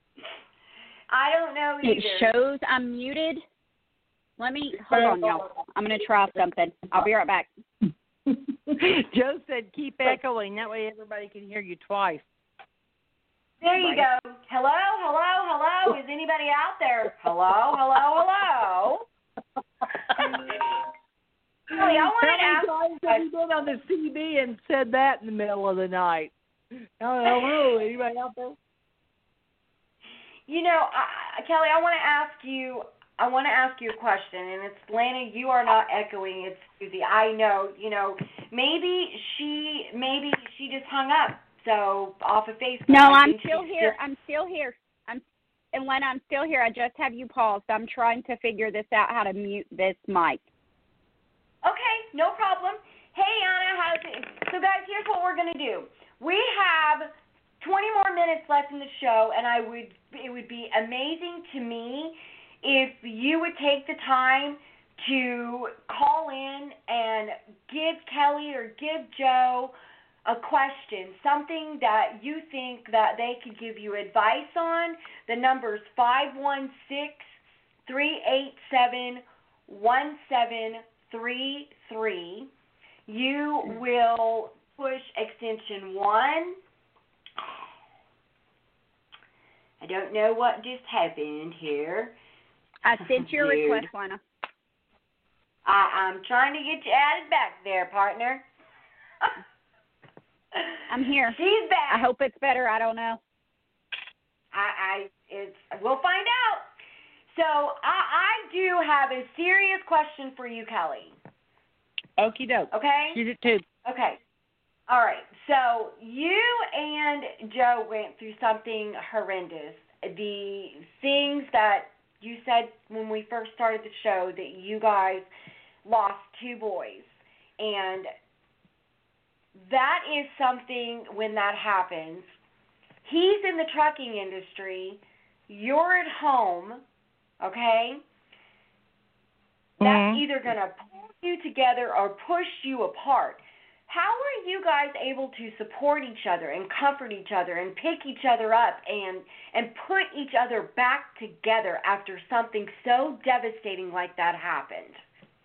I don't know either. It shows I'm muted. Hold on, y'all. I'm going to try something. I'll be right back. Joe said keep echoing. That way everybody can hear you twice. There you go. Hello, hello, hello. Is anybody out there? Hello, hello, hello. Kelly, I wanted to ask. How many times have you been on the CB and said that in the middle of the night? Hello, anybody out there? You know, Kelly, I want to ask you a question, and it's Lana. You are not echoing. It's Susie. I know. You know, maybe she just hung up. So off of Facebook. No, I'm still here. I'm still here. And Lena, I'm still here. I just have you paused. I'm trying to figure this out, how to mute this mic. Okay, no problem. Hey, Anna, so guys, here's what we're gonna do. We have 20 more minutes left in the show, and it would be amazing to me if you would take the time to call in and give Kelly or give Joe a question, something that you think that they could give you advice on. The number's 516-387-1733. You will push extension 1. I don't know what just happened here. I sent your request, Lena. I'm trying to get you added back there, partner. I'm here. She's back. I hope it's better. I don't know. We'll find out. So I do have a serious question for you, Kelly. Okie doke. Okay? Shoot it too. Okay. All right. So you and Joe went through something horrendous. The things that you said when we first started the show, that you guys lost 2 boys. And that is something, when that happens, he's in the trucking industry, you're at home, okay? That's either going to pull you together or push you apart. How are you guys able to support each other and comfort each other and pick each other up and put each other back together after something so devastating like that happened?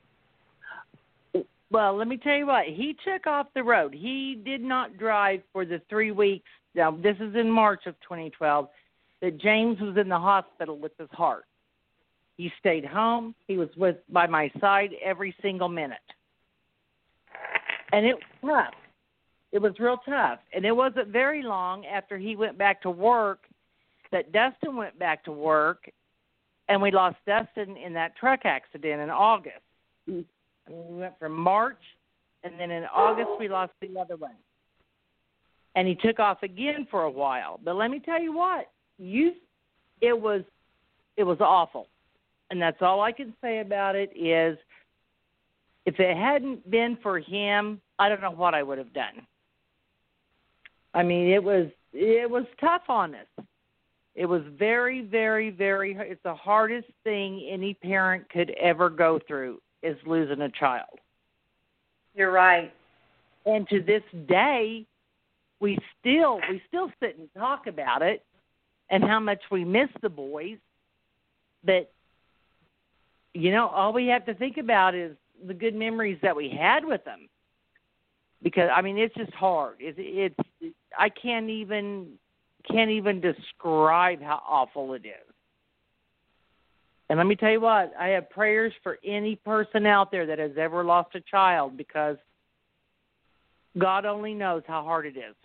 Well, let me tell you what. He took off the road. He did not drive for the 3 weeks. Now, this is in March of 2012, that James was in the hospital with his heart. He stayed home. He was by my side every single minute. And it was tough. It was real tough. And it wasn't very long after he went back to work that Dustin went back to work, and we lost Dustin in that truck accident in August. I mean, we went from March, and then in August we lost the other one. And he took off again for a while. But let me tell you what, it was awful. And that's all I can say about it is, if it hadn't been for him, I don't know what I would have done. I mean, it was tough on us. It was very, very, very. It's the hardest thing any parent could ever go through, is losing a child. You're right. And to this day, we still sit and talk about it and how much we miss the boys. But you know, all we have to think about is the good memories that we had with them, because I mean, it's just hard. It's I can't even describe how awful it is. And let me tell you what, I have prayers for any person out there that has ever lost a child, because God only knows how hard it is.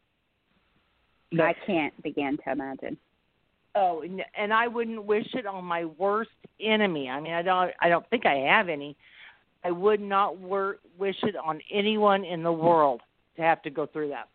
I can't begin to imagine. Oh, and I wouldn't wish it on my worst enemy. I mean, I don't think I have any. I would not wish it on anyone in the world to have to go through that.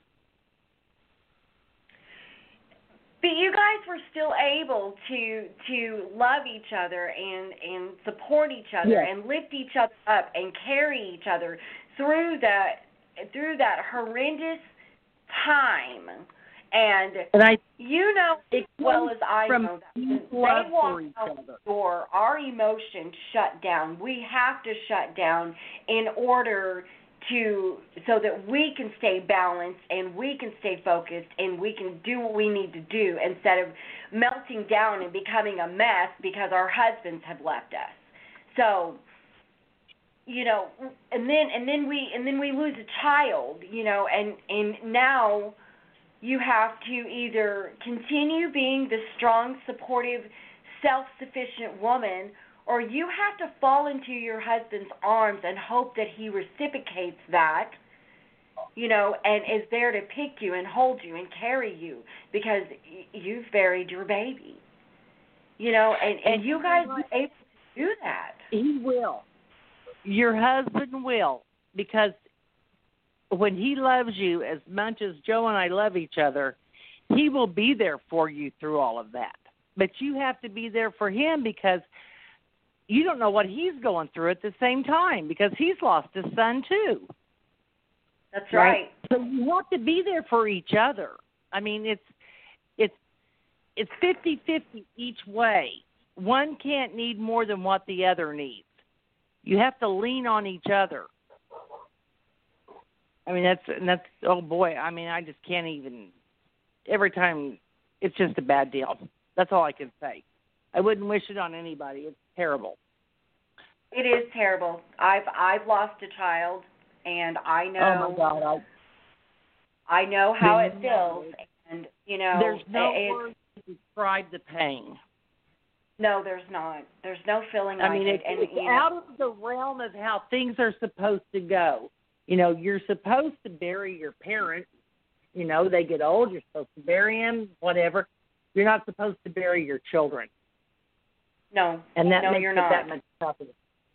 But you guys were still able to love each other and support each other, yes, and lift each other up and carry each other through that horrendous time. And you know as well as I know that when they walk out the door, our emotions shut down. We have to shut down in order so that we can stay balanced and we can stay focused and we can do what we need to do, instead of melting down and becoming a mess because our husbands have left us. So you know, and then we lose a child, you know, and now you have to either continue being the strong, supportive, self-sufficient woman, or you have to fall into your husband's arms and hope that he reciprocates that, you know, and is there to pick you and hold you and carry you because you've buried your baby. You know, and you guys are able to do that. He will. Your husband will, because when he loves you as much as Joe and I love each other, he will be there for you through all of that. But you have to be there for him because you don't know what he's going through at the same time because he's lost his son too. That's right. So you have to be there for each other. I mean, it's 50-50 each way. One can't need more than what the other needs. You have to lean on each other. I mean, that's oh boy. I mean, I just can't even. Every time, it's just a bad deal. That's all I can say. I wouldn't wish it on anybody. It's terrible. It is terrible. I've lost a child, and I know. Oh my God! I know how it feels, and you know. There's no words to describe the pain. No, there's not. There's no feeling like it. And, it's out of the realm of how things are supposed to go. You know, you're supposed to bury your parents. You know, they get old. You're supposed to bury them, whatever. You're not supposed to bury your children. No, and that makes you're it not. that much tougher.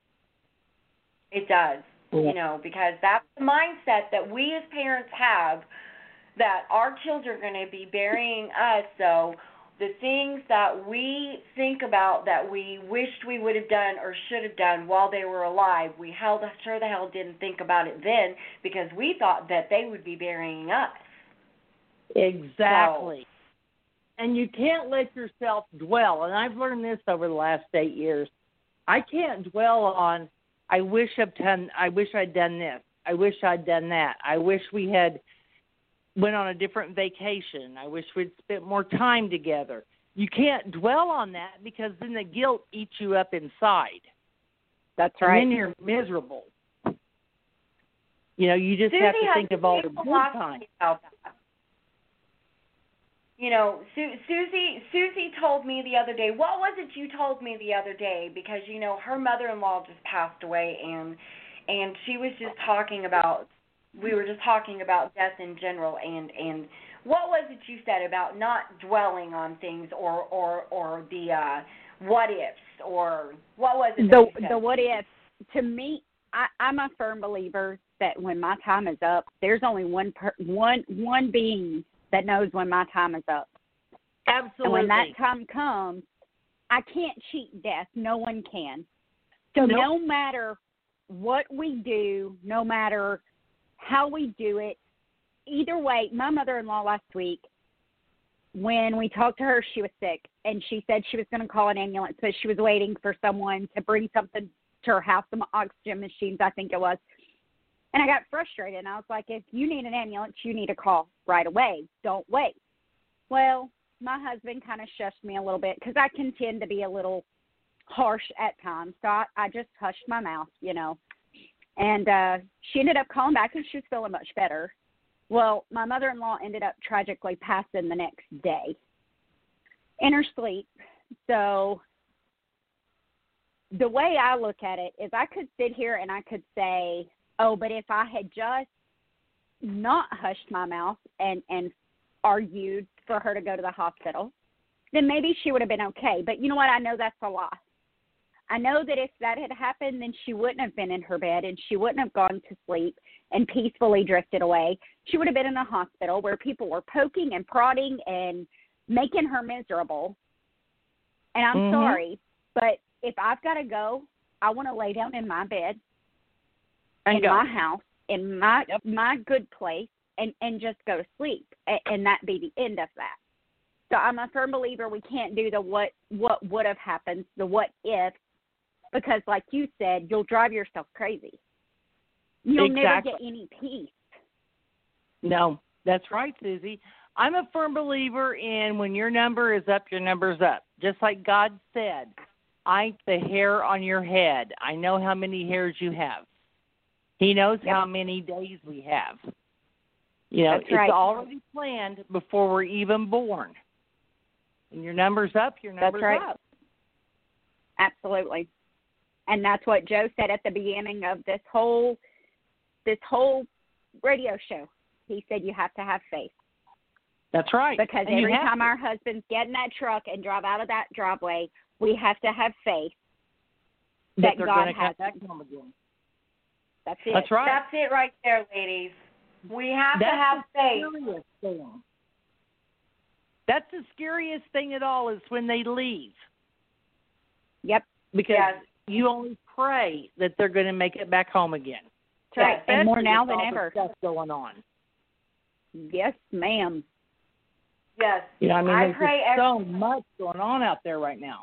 It does, yeah. You know, because that's the mindset that we as parents have, that our children are going to be burying us. So the things that we think about that we wished we would have done or should have done while they were alive, we sure the hell didn't think about it then because we thought that they would be burying us. Exactly. So, and you can't let yourself dwell, and I've learned this over the last 8 years. I can't dwell on, I wish I'd done this. I wish I'd done that. I wish we had went on a different vacation. I wish we'd spent more time together. You can't dwell on that because then the guilt eats you up inside. That's right. And then you're miserable. You know, you just Susie have to think of all the good times. About that. You know, Susie told me the other day, what was it you told me the other day? Because, you know, her mother-in-law just passed away, and she was just talking about, we were just talking about death in general, and what was it you said about not dwelling on things or the what ifs, or what was it that you said? The what ifs, to me, I'm a firm believer that when my time is up, there's only one being that knows when my time is up. Absolutely. And when that time comes, I can't cheat death. No one can. So no matter what we do, no matter how we do it, either way, my mother-in-law last week, when we talked to her, she was sick, and she said she was going to call an ambulance, but she was waiting for someone to bring something to her house, some oxygen machines, I think it was. And I got frustrated, and I was like, if you need an ambulance, you need to call right away. Don't wait. Well, my husband kind of shushed me a little bit because I can tend to be a little harsh at times. So I just hushed my mouth, you know. And she ended up calling back, and she was feeling much better. Well, my mother-in-law ended up tragically passing the next day in her sleep. So the way I look at it is I could sit here and I could say, oh, but if I had just not hushed my mouth and argued for her to go to the hospital, then maybe she would have been okay. But you know what? I know that's a lie. I know that if that had happened, then she wouldn't have been in her bed and she wouldn't have gone to sleep and peacefully drifted away. She would have been in a hospital where people were poking and prodding and making her miserable. And I'm sorry, but if I've got to go, I want to lay down in my bed, in my house, in my good place, and just go to sleep, and that be the end of that. So I'm a firm believer we can't do the what would have happened, the what if, because like you said, you'll drive yourself crazy. You'll never get any peace. No, that's right, Susie. I'm a firm believer in when your number is up, your number's up. Just like God said, Ike the hair on your head. I know how many hairs you have. He knows how many days we have. You know, That's right. It's already planned before we're even born. And your number's up, your number's up. Absolutely. And that's what Joe said at the beginning of this whole radio show. He said you have to have faith. That's right. Because every time our husbands get in that truck and drive out of that driveway, we have to have faith that God has home again. That's it. That's right. That's it right there, ladies. We have to have faith. That's the scariest thing at all is when they leave. Yep. Because you only pray that they're going to make it back home again. That's right. And more now than ever. Stuff going on. Yes, ma'am. Yes. You know, I mean, I there's pray so much going on out there right now.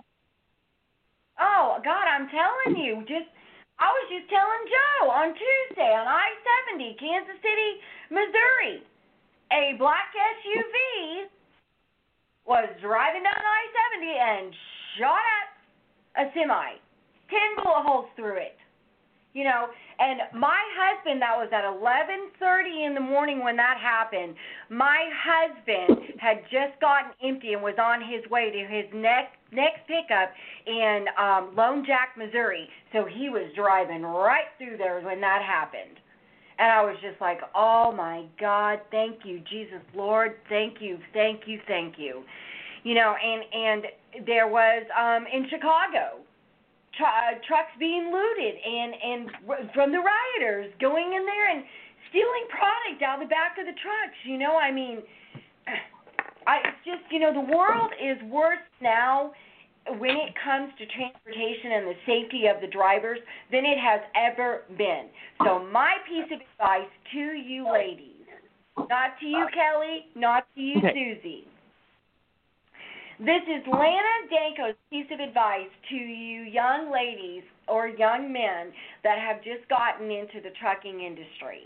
Oh, God, I'm telling you. I was just telling Joe on Tuesday on I-70, Kansas City, Missouri, a black SUV was driving down I-70 and shot at a semi. 10 bullet holes through it. You know, and my husband, that was at 11:30 in the morning when that happened. My husband had just gotten empty and was on his way to his next pickup in Lone Jack, Missouri. So he was driving right through there when that happened. And I was just like, oh, my God, thank you, Jesus, Lord, thank you, thank you, thank you. You know, and there was in Chicago, trucks being looted and from the rioters going in there and stealing product out the back of the trucks. You know, I mean, it's just, you know, the world is worse now when it comes to transportation and the safety of the drivers than it has ever been. So my piece of advice to you ladies, not to you, Kelly, not to you, Susie. This is Lana Danko's piece of advice to you young ladies or young men that have just gotten into the trucking industry.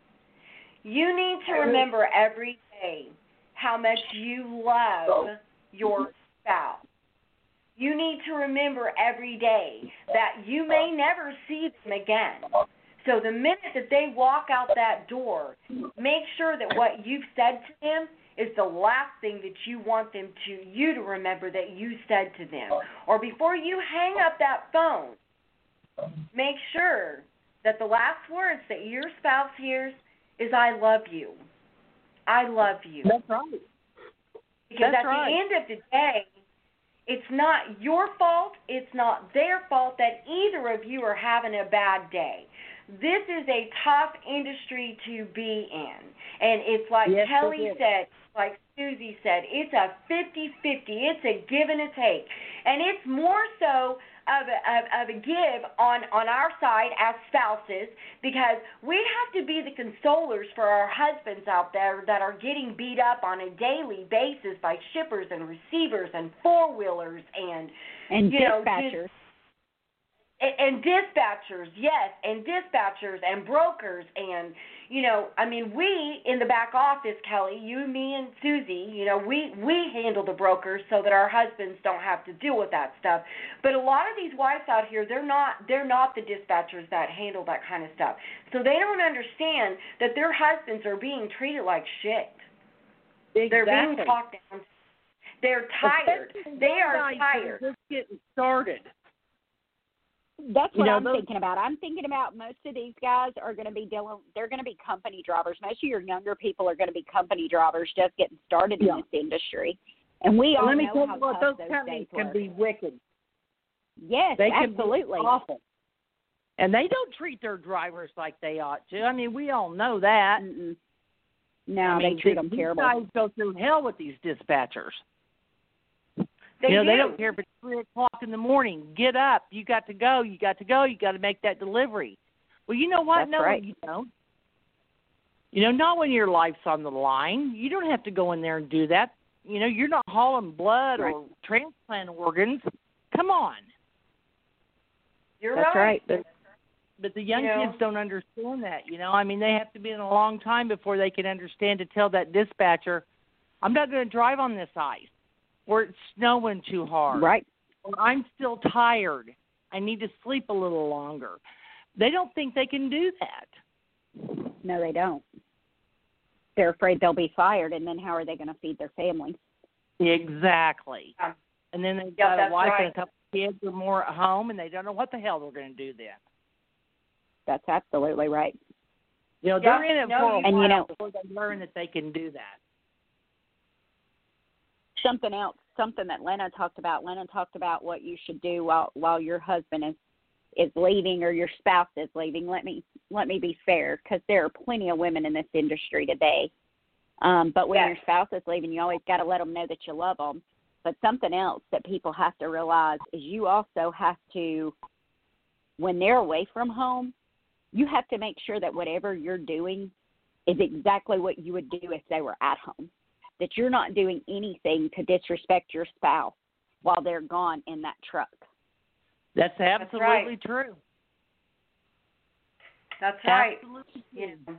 You need to remember every day how much you love your spouse. You need to remember every day that you may never see them again. So the minute that they walk out that door, make sure that what you've said to them is the last thing that you want you to remember that you said to them. Or before you hang up that phone, make sure that the last words that your spouse hears is, I love you. I love you. That's right. Because at the end of the day, it's not your fault, it's not their fault that either of you are having a bad day. This is a tough industry to be in. And it's like Kelly said, like Susie said, it's a 50-50. It's a give and a take. And it's more so of a give on our side as spouses, because we have to be the consolers for our husbands out there that are getting beat up on a daily basis by shippers and receivers and four-wheelers and dispatchers. And dispatchers, yes, and dispatchers and brokers and, you know, I mean, we in the back office, Kelly, you, me, and Susie, you know, we handle the brokers so that our husbands don't have to deal with that stuff. But a lot of these wives out here, they're not the dispatchers that handle that kind of stuff. So they don't understand that their husbands are being treated like shit. Exactly. They're being talked down. They're tired. They are tired. Just getting started. That's what I'm thinking about. I'm thinking about most of these guys are going to be they're going to be company drivers. Most of your younger people are going to be company drivers just getting started in this industry. And we all know how tough those companies days can be wicked. Yes, they absolutely. Can be awful. And they don't treat their drivers like they ought to. I mean, we all know that. Mm-mm. No, they treat them terrible. These guys go through hell with these dispatchers. They don't care if it's 3 o'clock in the morning. Get up. You got to go. You got to go. You got to make that delivery. Well, you know what? That's right. You don't. You know, not when your life's on the line. You don't have to go in there and do that. You know, you're not hauling blood or transplant organs. Come on. You're That's right. But the young kids don't understand that. You know, I mean, they have to be in a long time before they can understand to tell that dispatcher, I'm not going to drive on this ice. Or it's snowing too hard. Right. or I'm still tired. I need to sleep a little longer. They don't think they can do that. No, they don't. They're afraid they'll be fired, and then how are they going to feed their families? Exactly. Yeah. And then they've got a wife right. and a couple of kids or more at home, and they don't know what the hell they're going to do then. That's absolutely right. You know, Yeah, they're in it no, for a and while you know, before they learn that they can do that. something else, something that Lena talked about. Lena talked about what you should do while your husband is leaving or your spouse is leaving. Let me be fair, because there are plenty of women in this industry today. But when your spouse is leaving, you always got to let them know that you love them. But something else that people have to realize is you also have to, when they're away from home, you have to make sure that whatever you're doing is exactly what you would do if they were at home. That you're not doing anything to disrespect your spouse while they're gone in that truck. That's absolutely right. true. That's right. Absolutely Yeah. true.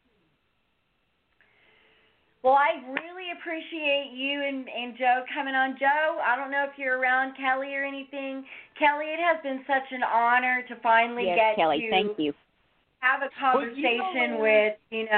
Well, I really appreciate you and Joe coming on. Joe, I don't know if you're around, Kelly, or anything. Kelly, it has been such an honor to finally get Kelly, to thank you. have a conversation with,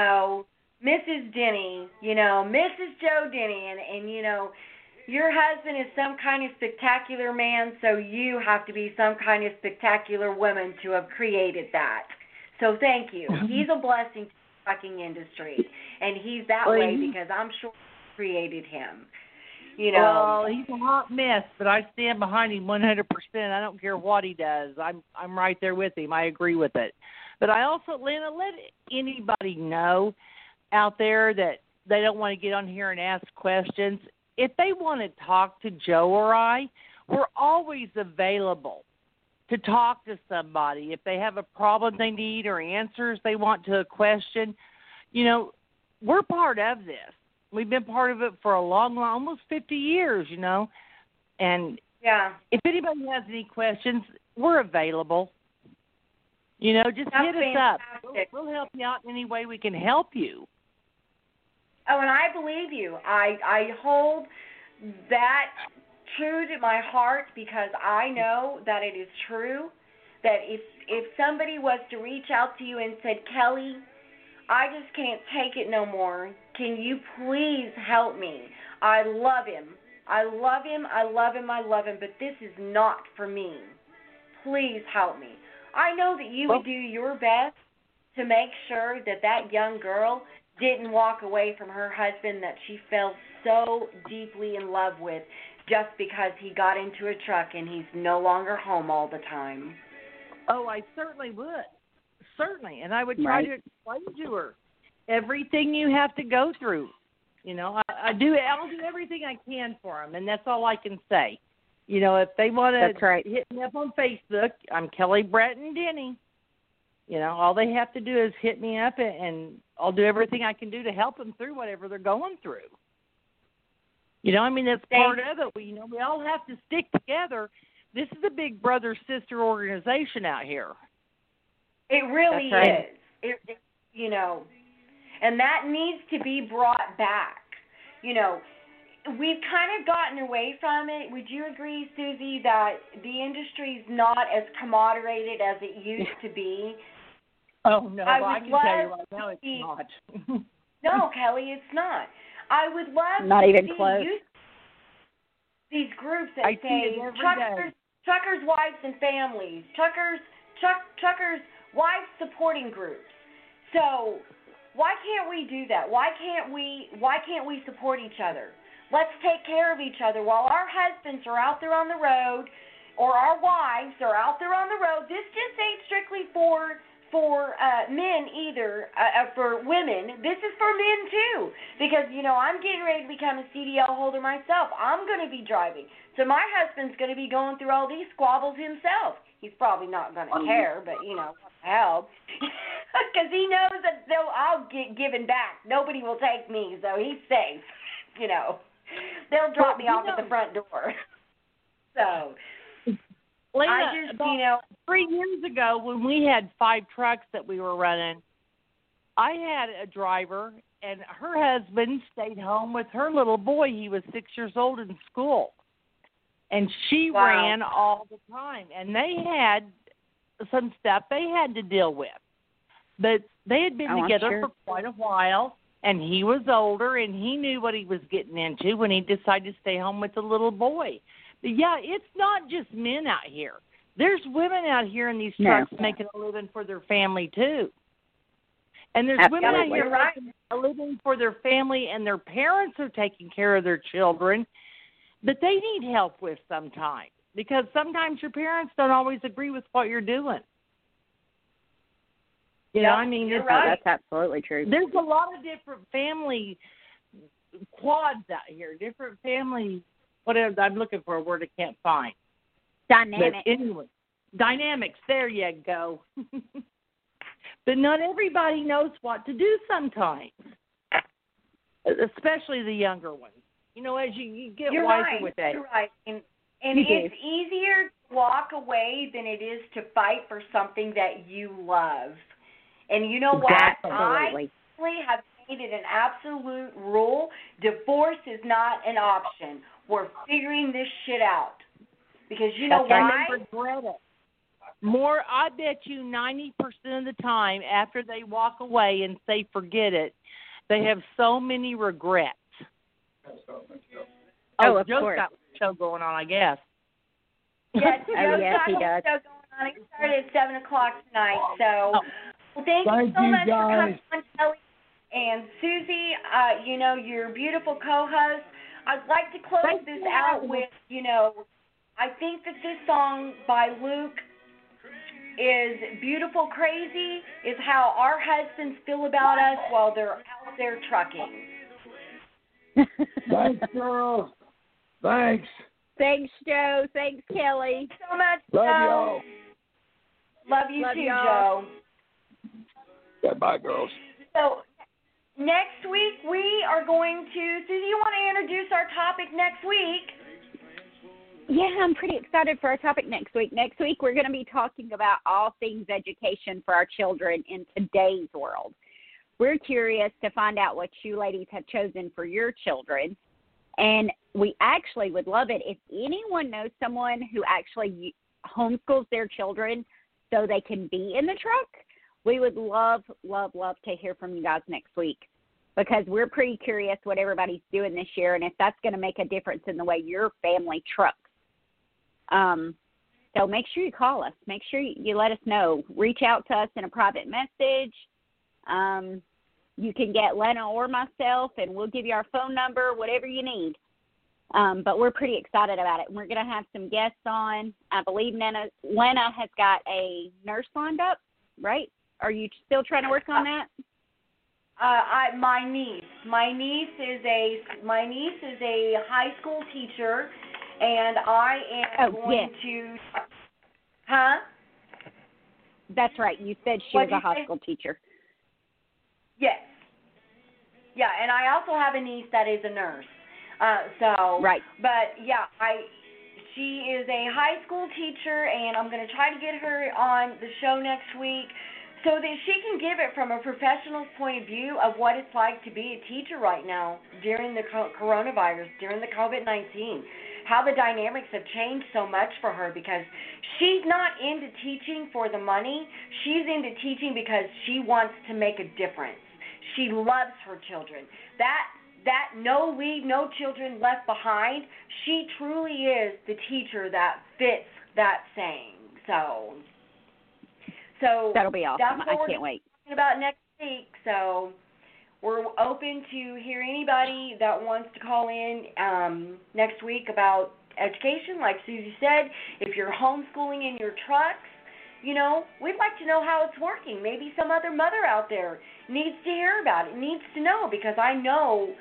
Mrs. Denny, Mrs. Joe Denny, and your husband is some kind of spectacular man, so you have to be some kind of spectacular woman to have created that. So thank you. He's a blessing to the trucking industry, and he's that way because I'm sure you created him. Well, he's a hot mess, but I stand behind him 100%. I don't care what he does. I'm right there with him. I agree with it. But I also, Lena, let anybody know out there that they don't want to get on here and ask questions. If they want to talk to Joe or I, we're always available to talk to somebody. If they have a problem they need or answers they want to a question, we're part of this. We've been part of it for a long, almost 50 years, And if anybody has any questions, we're available. Just That's hit us up. We'll help you out in any way we can help you. Oh, and I believe you. I hold that true to my heart because I know that it is true. That if somebody was to reach out to you and said, Kelly, I just can't take it no more. Can you please help me? I love him. I love him. I love him. I love him. But this is not for me. Please help me. I know that you would do your best to make sure that young girl didn't walk away from her husband that she fell so deeply in love with just because he got into a truck and he's no longer home all the time. Oh, I certainly would. Certainly. And I would try to explain to her everything you have to go through. I'll do everything I can for them, and that's all I can say. If they want to hit me up on Facebook, I'm Kelly Bratton Denny. All they have to do is hit me up, and I'll do everything I can do to help them through whatever they're going through. That's part of it. We all have to stick together. This is a big brother-sister organization out here. It really is. And that needs to be brought back. We've kind of gotten away from it. Would you agree, Susie, that the industry's not as commoderated as it used to be? Oh, no, I can tell you right now it's not. No, Kelly, it's not. I would love not to even see close. These groups that say truckers' wives and families, truckers' wives supporting groups. So why can't we do that? Why can't we support each other? Let's take care of each other while our husbands are out there on the road or our wives are out there on the road. This just ain't strictly for men either, for women. This is for men too, because I'm getting ready to become a CDL holder myself. I'm going to be driving, so my husband's going to be going through all these squabbles himself. He's probably not going to care, but what the hell, because he knows that I'll get given back. Nobody will take me, so he's safe. They'll drop me off at the front door. So. Lena, I just, 3 years ago when we had 5 trucks that we were running, I had a driver, and her husband stayed home with her little boy. He was 6 years old in school. And she Wow. ran all the time. And they had some stuff they had to deal with. But they had been together for quite a while, and he was older, and he knew what he was getting into when he decided to stay home with the little boy. But, yeah, it's not just men out here. There's women out here in these trucks making a living for their family, too. And there's women out here making a living for their family, and their parents are taking care of their children, but they need help with sometimes, because sometimes your parents don't always agree with what you're doing. You know, I mean, that's absolutely true. There's a lot of different family quads out here, different family, whatever, I'm looking for a word I can't find. Dynamics. But anyway, dynamics, there you go. But not everybody knows what to do sometimes, especially the younger ones. You know, as you get wiser with age. You're right. And it's easier to walk away than it is to fight for something that you love. And you know what? Absolutely. I have made it an absolute rule. Divorce is not an option. We're figuring this shit out. Because you know why? Regret it. More, I bet you 90% of the time after they walk away and say forget it, they have so many regrets. Of Joe's course. got a show going on, I guess. Yes, yes, he does. Show going on. It started at 7 o'clock tonight. So, well, thank you so much for coming on, Kelly. And Susie, you know, your beautiful co-host. I'd like to close this out with, you know, I think that this song by Luke is Beautiful Crazy, is how our husbands feel about us while they're out there trucking. Thanks, girls. Thanks. Thanks, Joe. Thanks, Kelly. Thanks so much, Love Joe. y'all. Love you too, y'all. Joe. Yeah, bye, girls. So next week we are going to, Susie, you want to introduce our topic next week? Yeah, I'm pretty excited for our topic next week. Next week, we're going to be talking about all things education for our children in today's world. We're curious to find out what you ladies have chosen for your children, and we actually would love it if anyone knows someone who actually homeschools their children so they can be in the truck. We would love, love, love to hear from you guys next week, because we're pretty curious what everybody's doing this year and if that's going to make a difference in the way your family trucks. So make sure you call us. Make sure you let us know. Reach out to us in a private message. You can get Lena or myself, and we'll give you our phone number, whatever you need. But we're pretty excited about it. And we're going to have some guests on. I believe Lena has got a nurse lined up, right? Are you still trying to work on that? My niece is a high school teacher, and I am going to. Huh? That's right. You said she was a high school teacher. Yes. Yeah, and I also have a niece that is a nurse. Right. But yeah, she is a high school teacher, and I'm going to try to get her on the show next week, so that she can give it from a professional point of view of what it's like to be a teacher right now during the coronavirus, during the COVID-19, how the dynamics have changed so much for her, because she's not into teaching for the money. She's into teaching because she wants to make a difference. She loves her children. That no leave, no children left behind, she truly is the teacher that fits that saying. So that'll be awesome. That's what I can't wait. Talking about next week. So we're open to hear anybody that wants to call in next week about education. Like Susie said, if you're homeschooling in your trucks, you know, we'd like to know how it's working. Maybe some other mother out there needs to hear about it, needs to know, because I know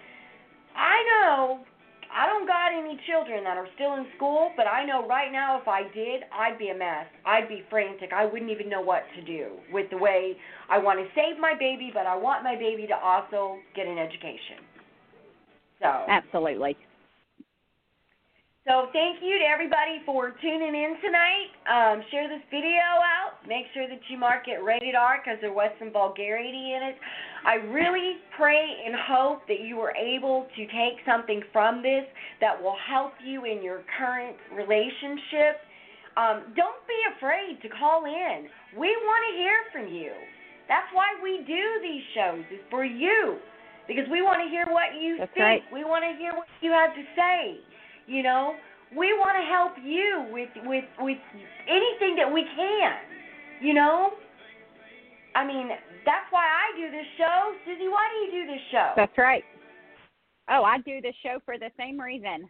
I don't got any children that are still in school, but I know right now if I did, I'd be a mess. I'd be frantic. I wouldn't even know what to do with the way I want to save my baby, but I want my baby to also get an education. So absolutely. So thank you to everybody for tuning in tonight. Share this video out. Make sure that you mark it rated R because there was some vulgarity in it. I really pray and hope that you were able to take something from this that will help you in your current relationship. Don't be afraid to call in. We want to hear from you. That's why we do these shows, is for you. Because we want to hear what you That's think. right. We want to hear what you have to say. You know, we want to help you with anything that we can. You know, I mean, that's why I do this show. Susie, why do you do this show? That's right. Oh, I do this show for the same reason.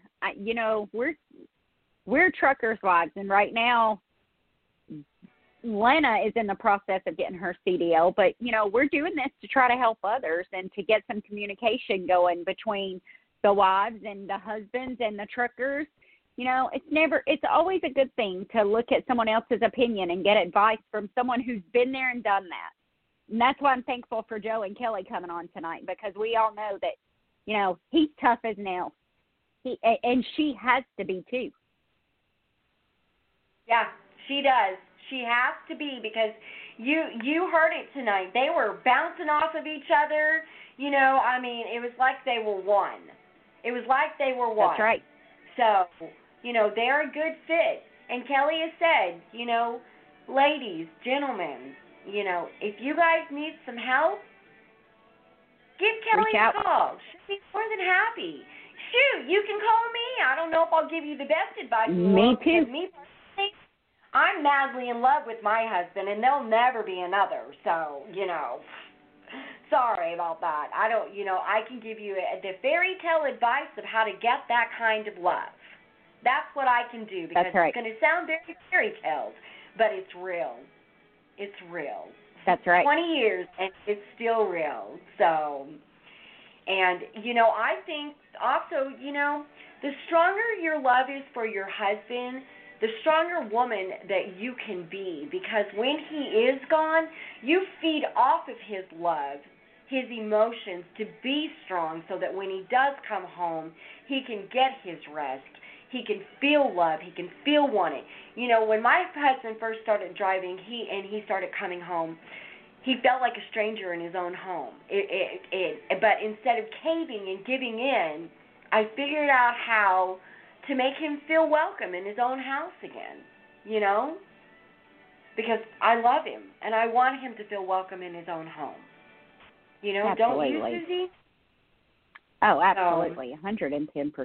We're truckers' wives, and right now, Lena is in the process of getting her CDL, but, we're doing this to try to help others and to get some communication going between the wives and the husbands and the truckers. It's always a good thing to look at someone else's opinion and get advice from someone who's been there and done that. And that's why I'm thankful for Joe and Kelly coming on tonight, because we all know that, he's tough as nails. And she has to be too. Yeah, she does. She has to be, because you heard it tonight. They were bouncing off of each other. It was like they were one. It was like they were one. That's right. So, they're a good fit. And Kelly has said, ladies, gentlemen, if you guys need some help, give Kelly a call. She'll be more than happy. Shoot, you can call me. I don't know if I'll give you the best advice. Me too. I'm madly in love with my husband, and there'll never be another. So, sorry about that. I don't, I can give you the fairy tale advice of how to get that kind of love. That's what I can do, because That's right. It's going to sound very fairy tales, but it's real. It's real. That's right. 20 years, and it's still real. So, and, I think also, the stronger your love is for your husband, the stronger woman that you can be, because when he is gone, you feed off of his love, his emotions, to be strong, so that when he does come home, he can get his rest. He can feel love. He can feel wanted. When my husband first started driving, he started coming home, he felt like a stranger in his own home. But instead of caving and giving in, I figured out how to make him feel welcome in his own house again, because I love him, and I want him to feel welcome in his own home. Absolutely. Don't you, Susie? Oh, absolutely, 110%.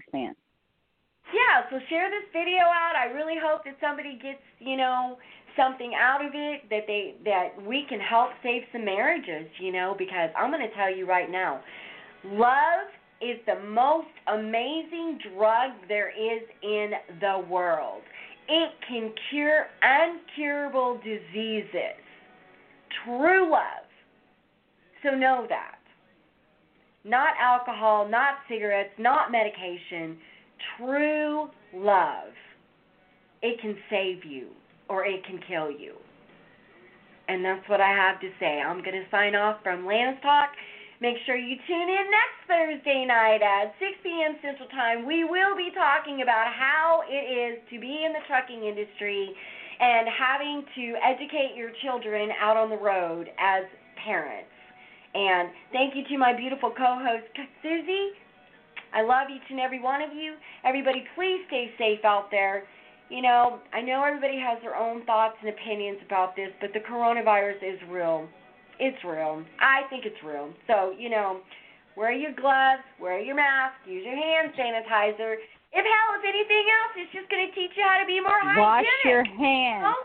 Yeah, so share this video out. I really hope that somebody gets, something out of it, that we can help save some marriages, because I'm going to tell you right now, love is the most amazing drug there is in the world. It can cure incurable diseases. True love. So know that. Not alcohol, not cigarettes, not medication. True love. It can save you, or it can kill you. And that's what I have to say. I'm going to sign off from Lana's Talk. Make sure you tune in next Thursday night at 6 p.m. Central Time. We will be talking about how it is to be in the trucking industry and having to educate your children out on the road as parents. And thank you to my beautiful co-host, Susie. I love each and every one of you. Everybody, please stay safe out there. I know everybody has their own thoughts and opinions about this, but the coronavirus is real. It's real. I think it's real. So, wear your gloves, wear your mask, use your hand sanitizer. If anything else, it's just going to teach you how to be more hygienic. Wash your hands.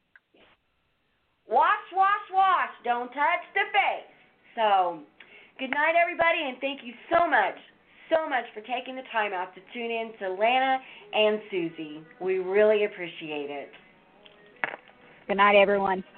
Wash, wash, wash. Don't touch the face. So, good night, everybody, and thank you so much for taking the time out to tune in to Lana and Susie. We really appreciate it. Good night, everyone.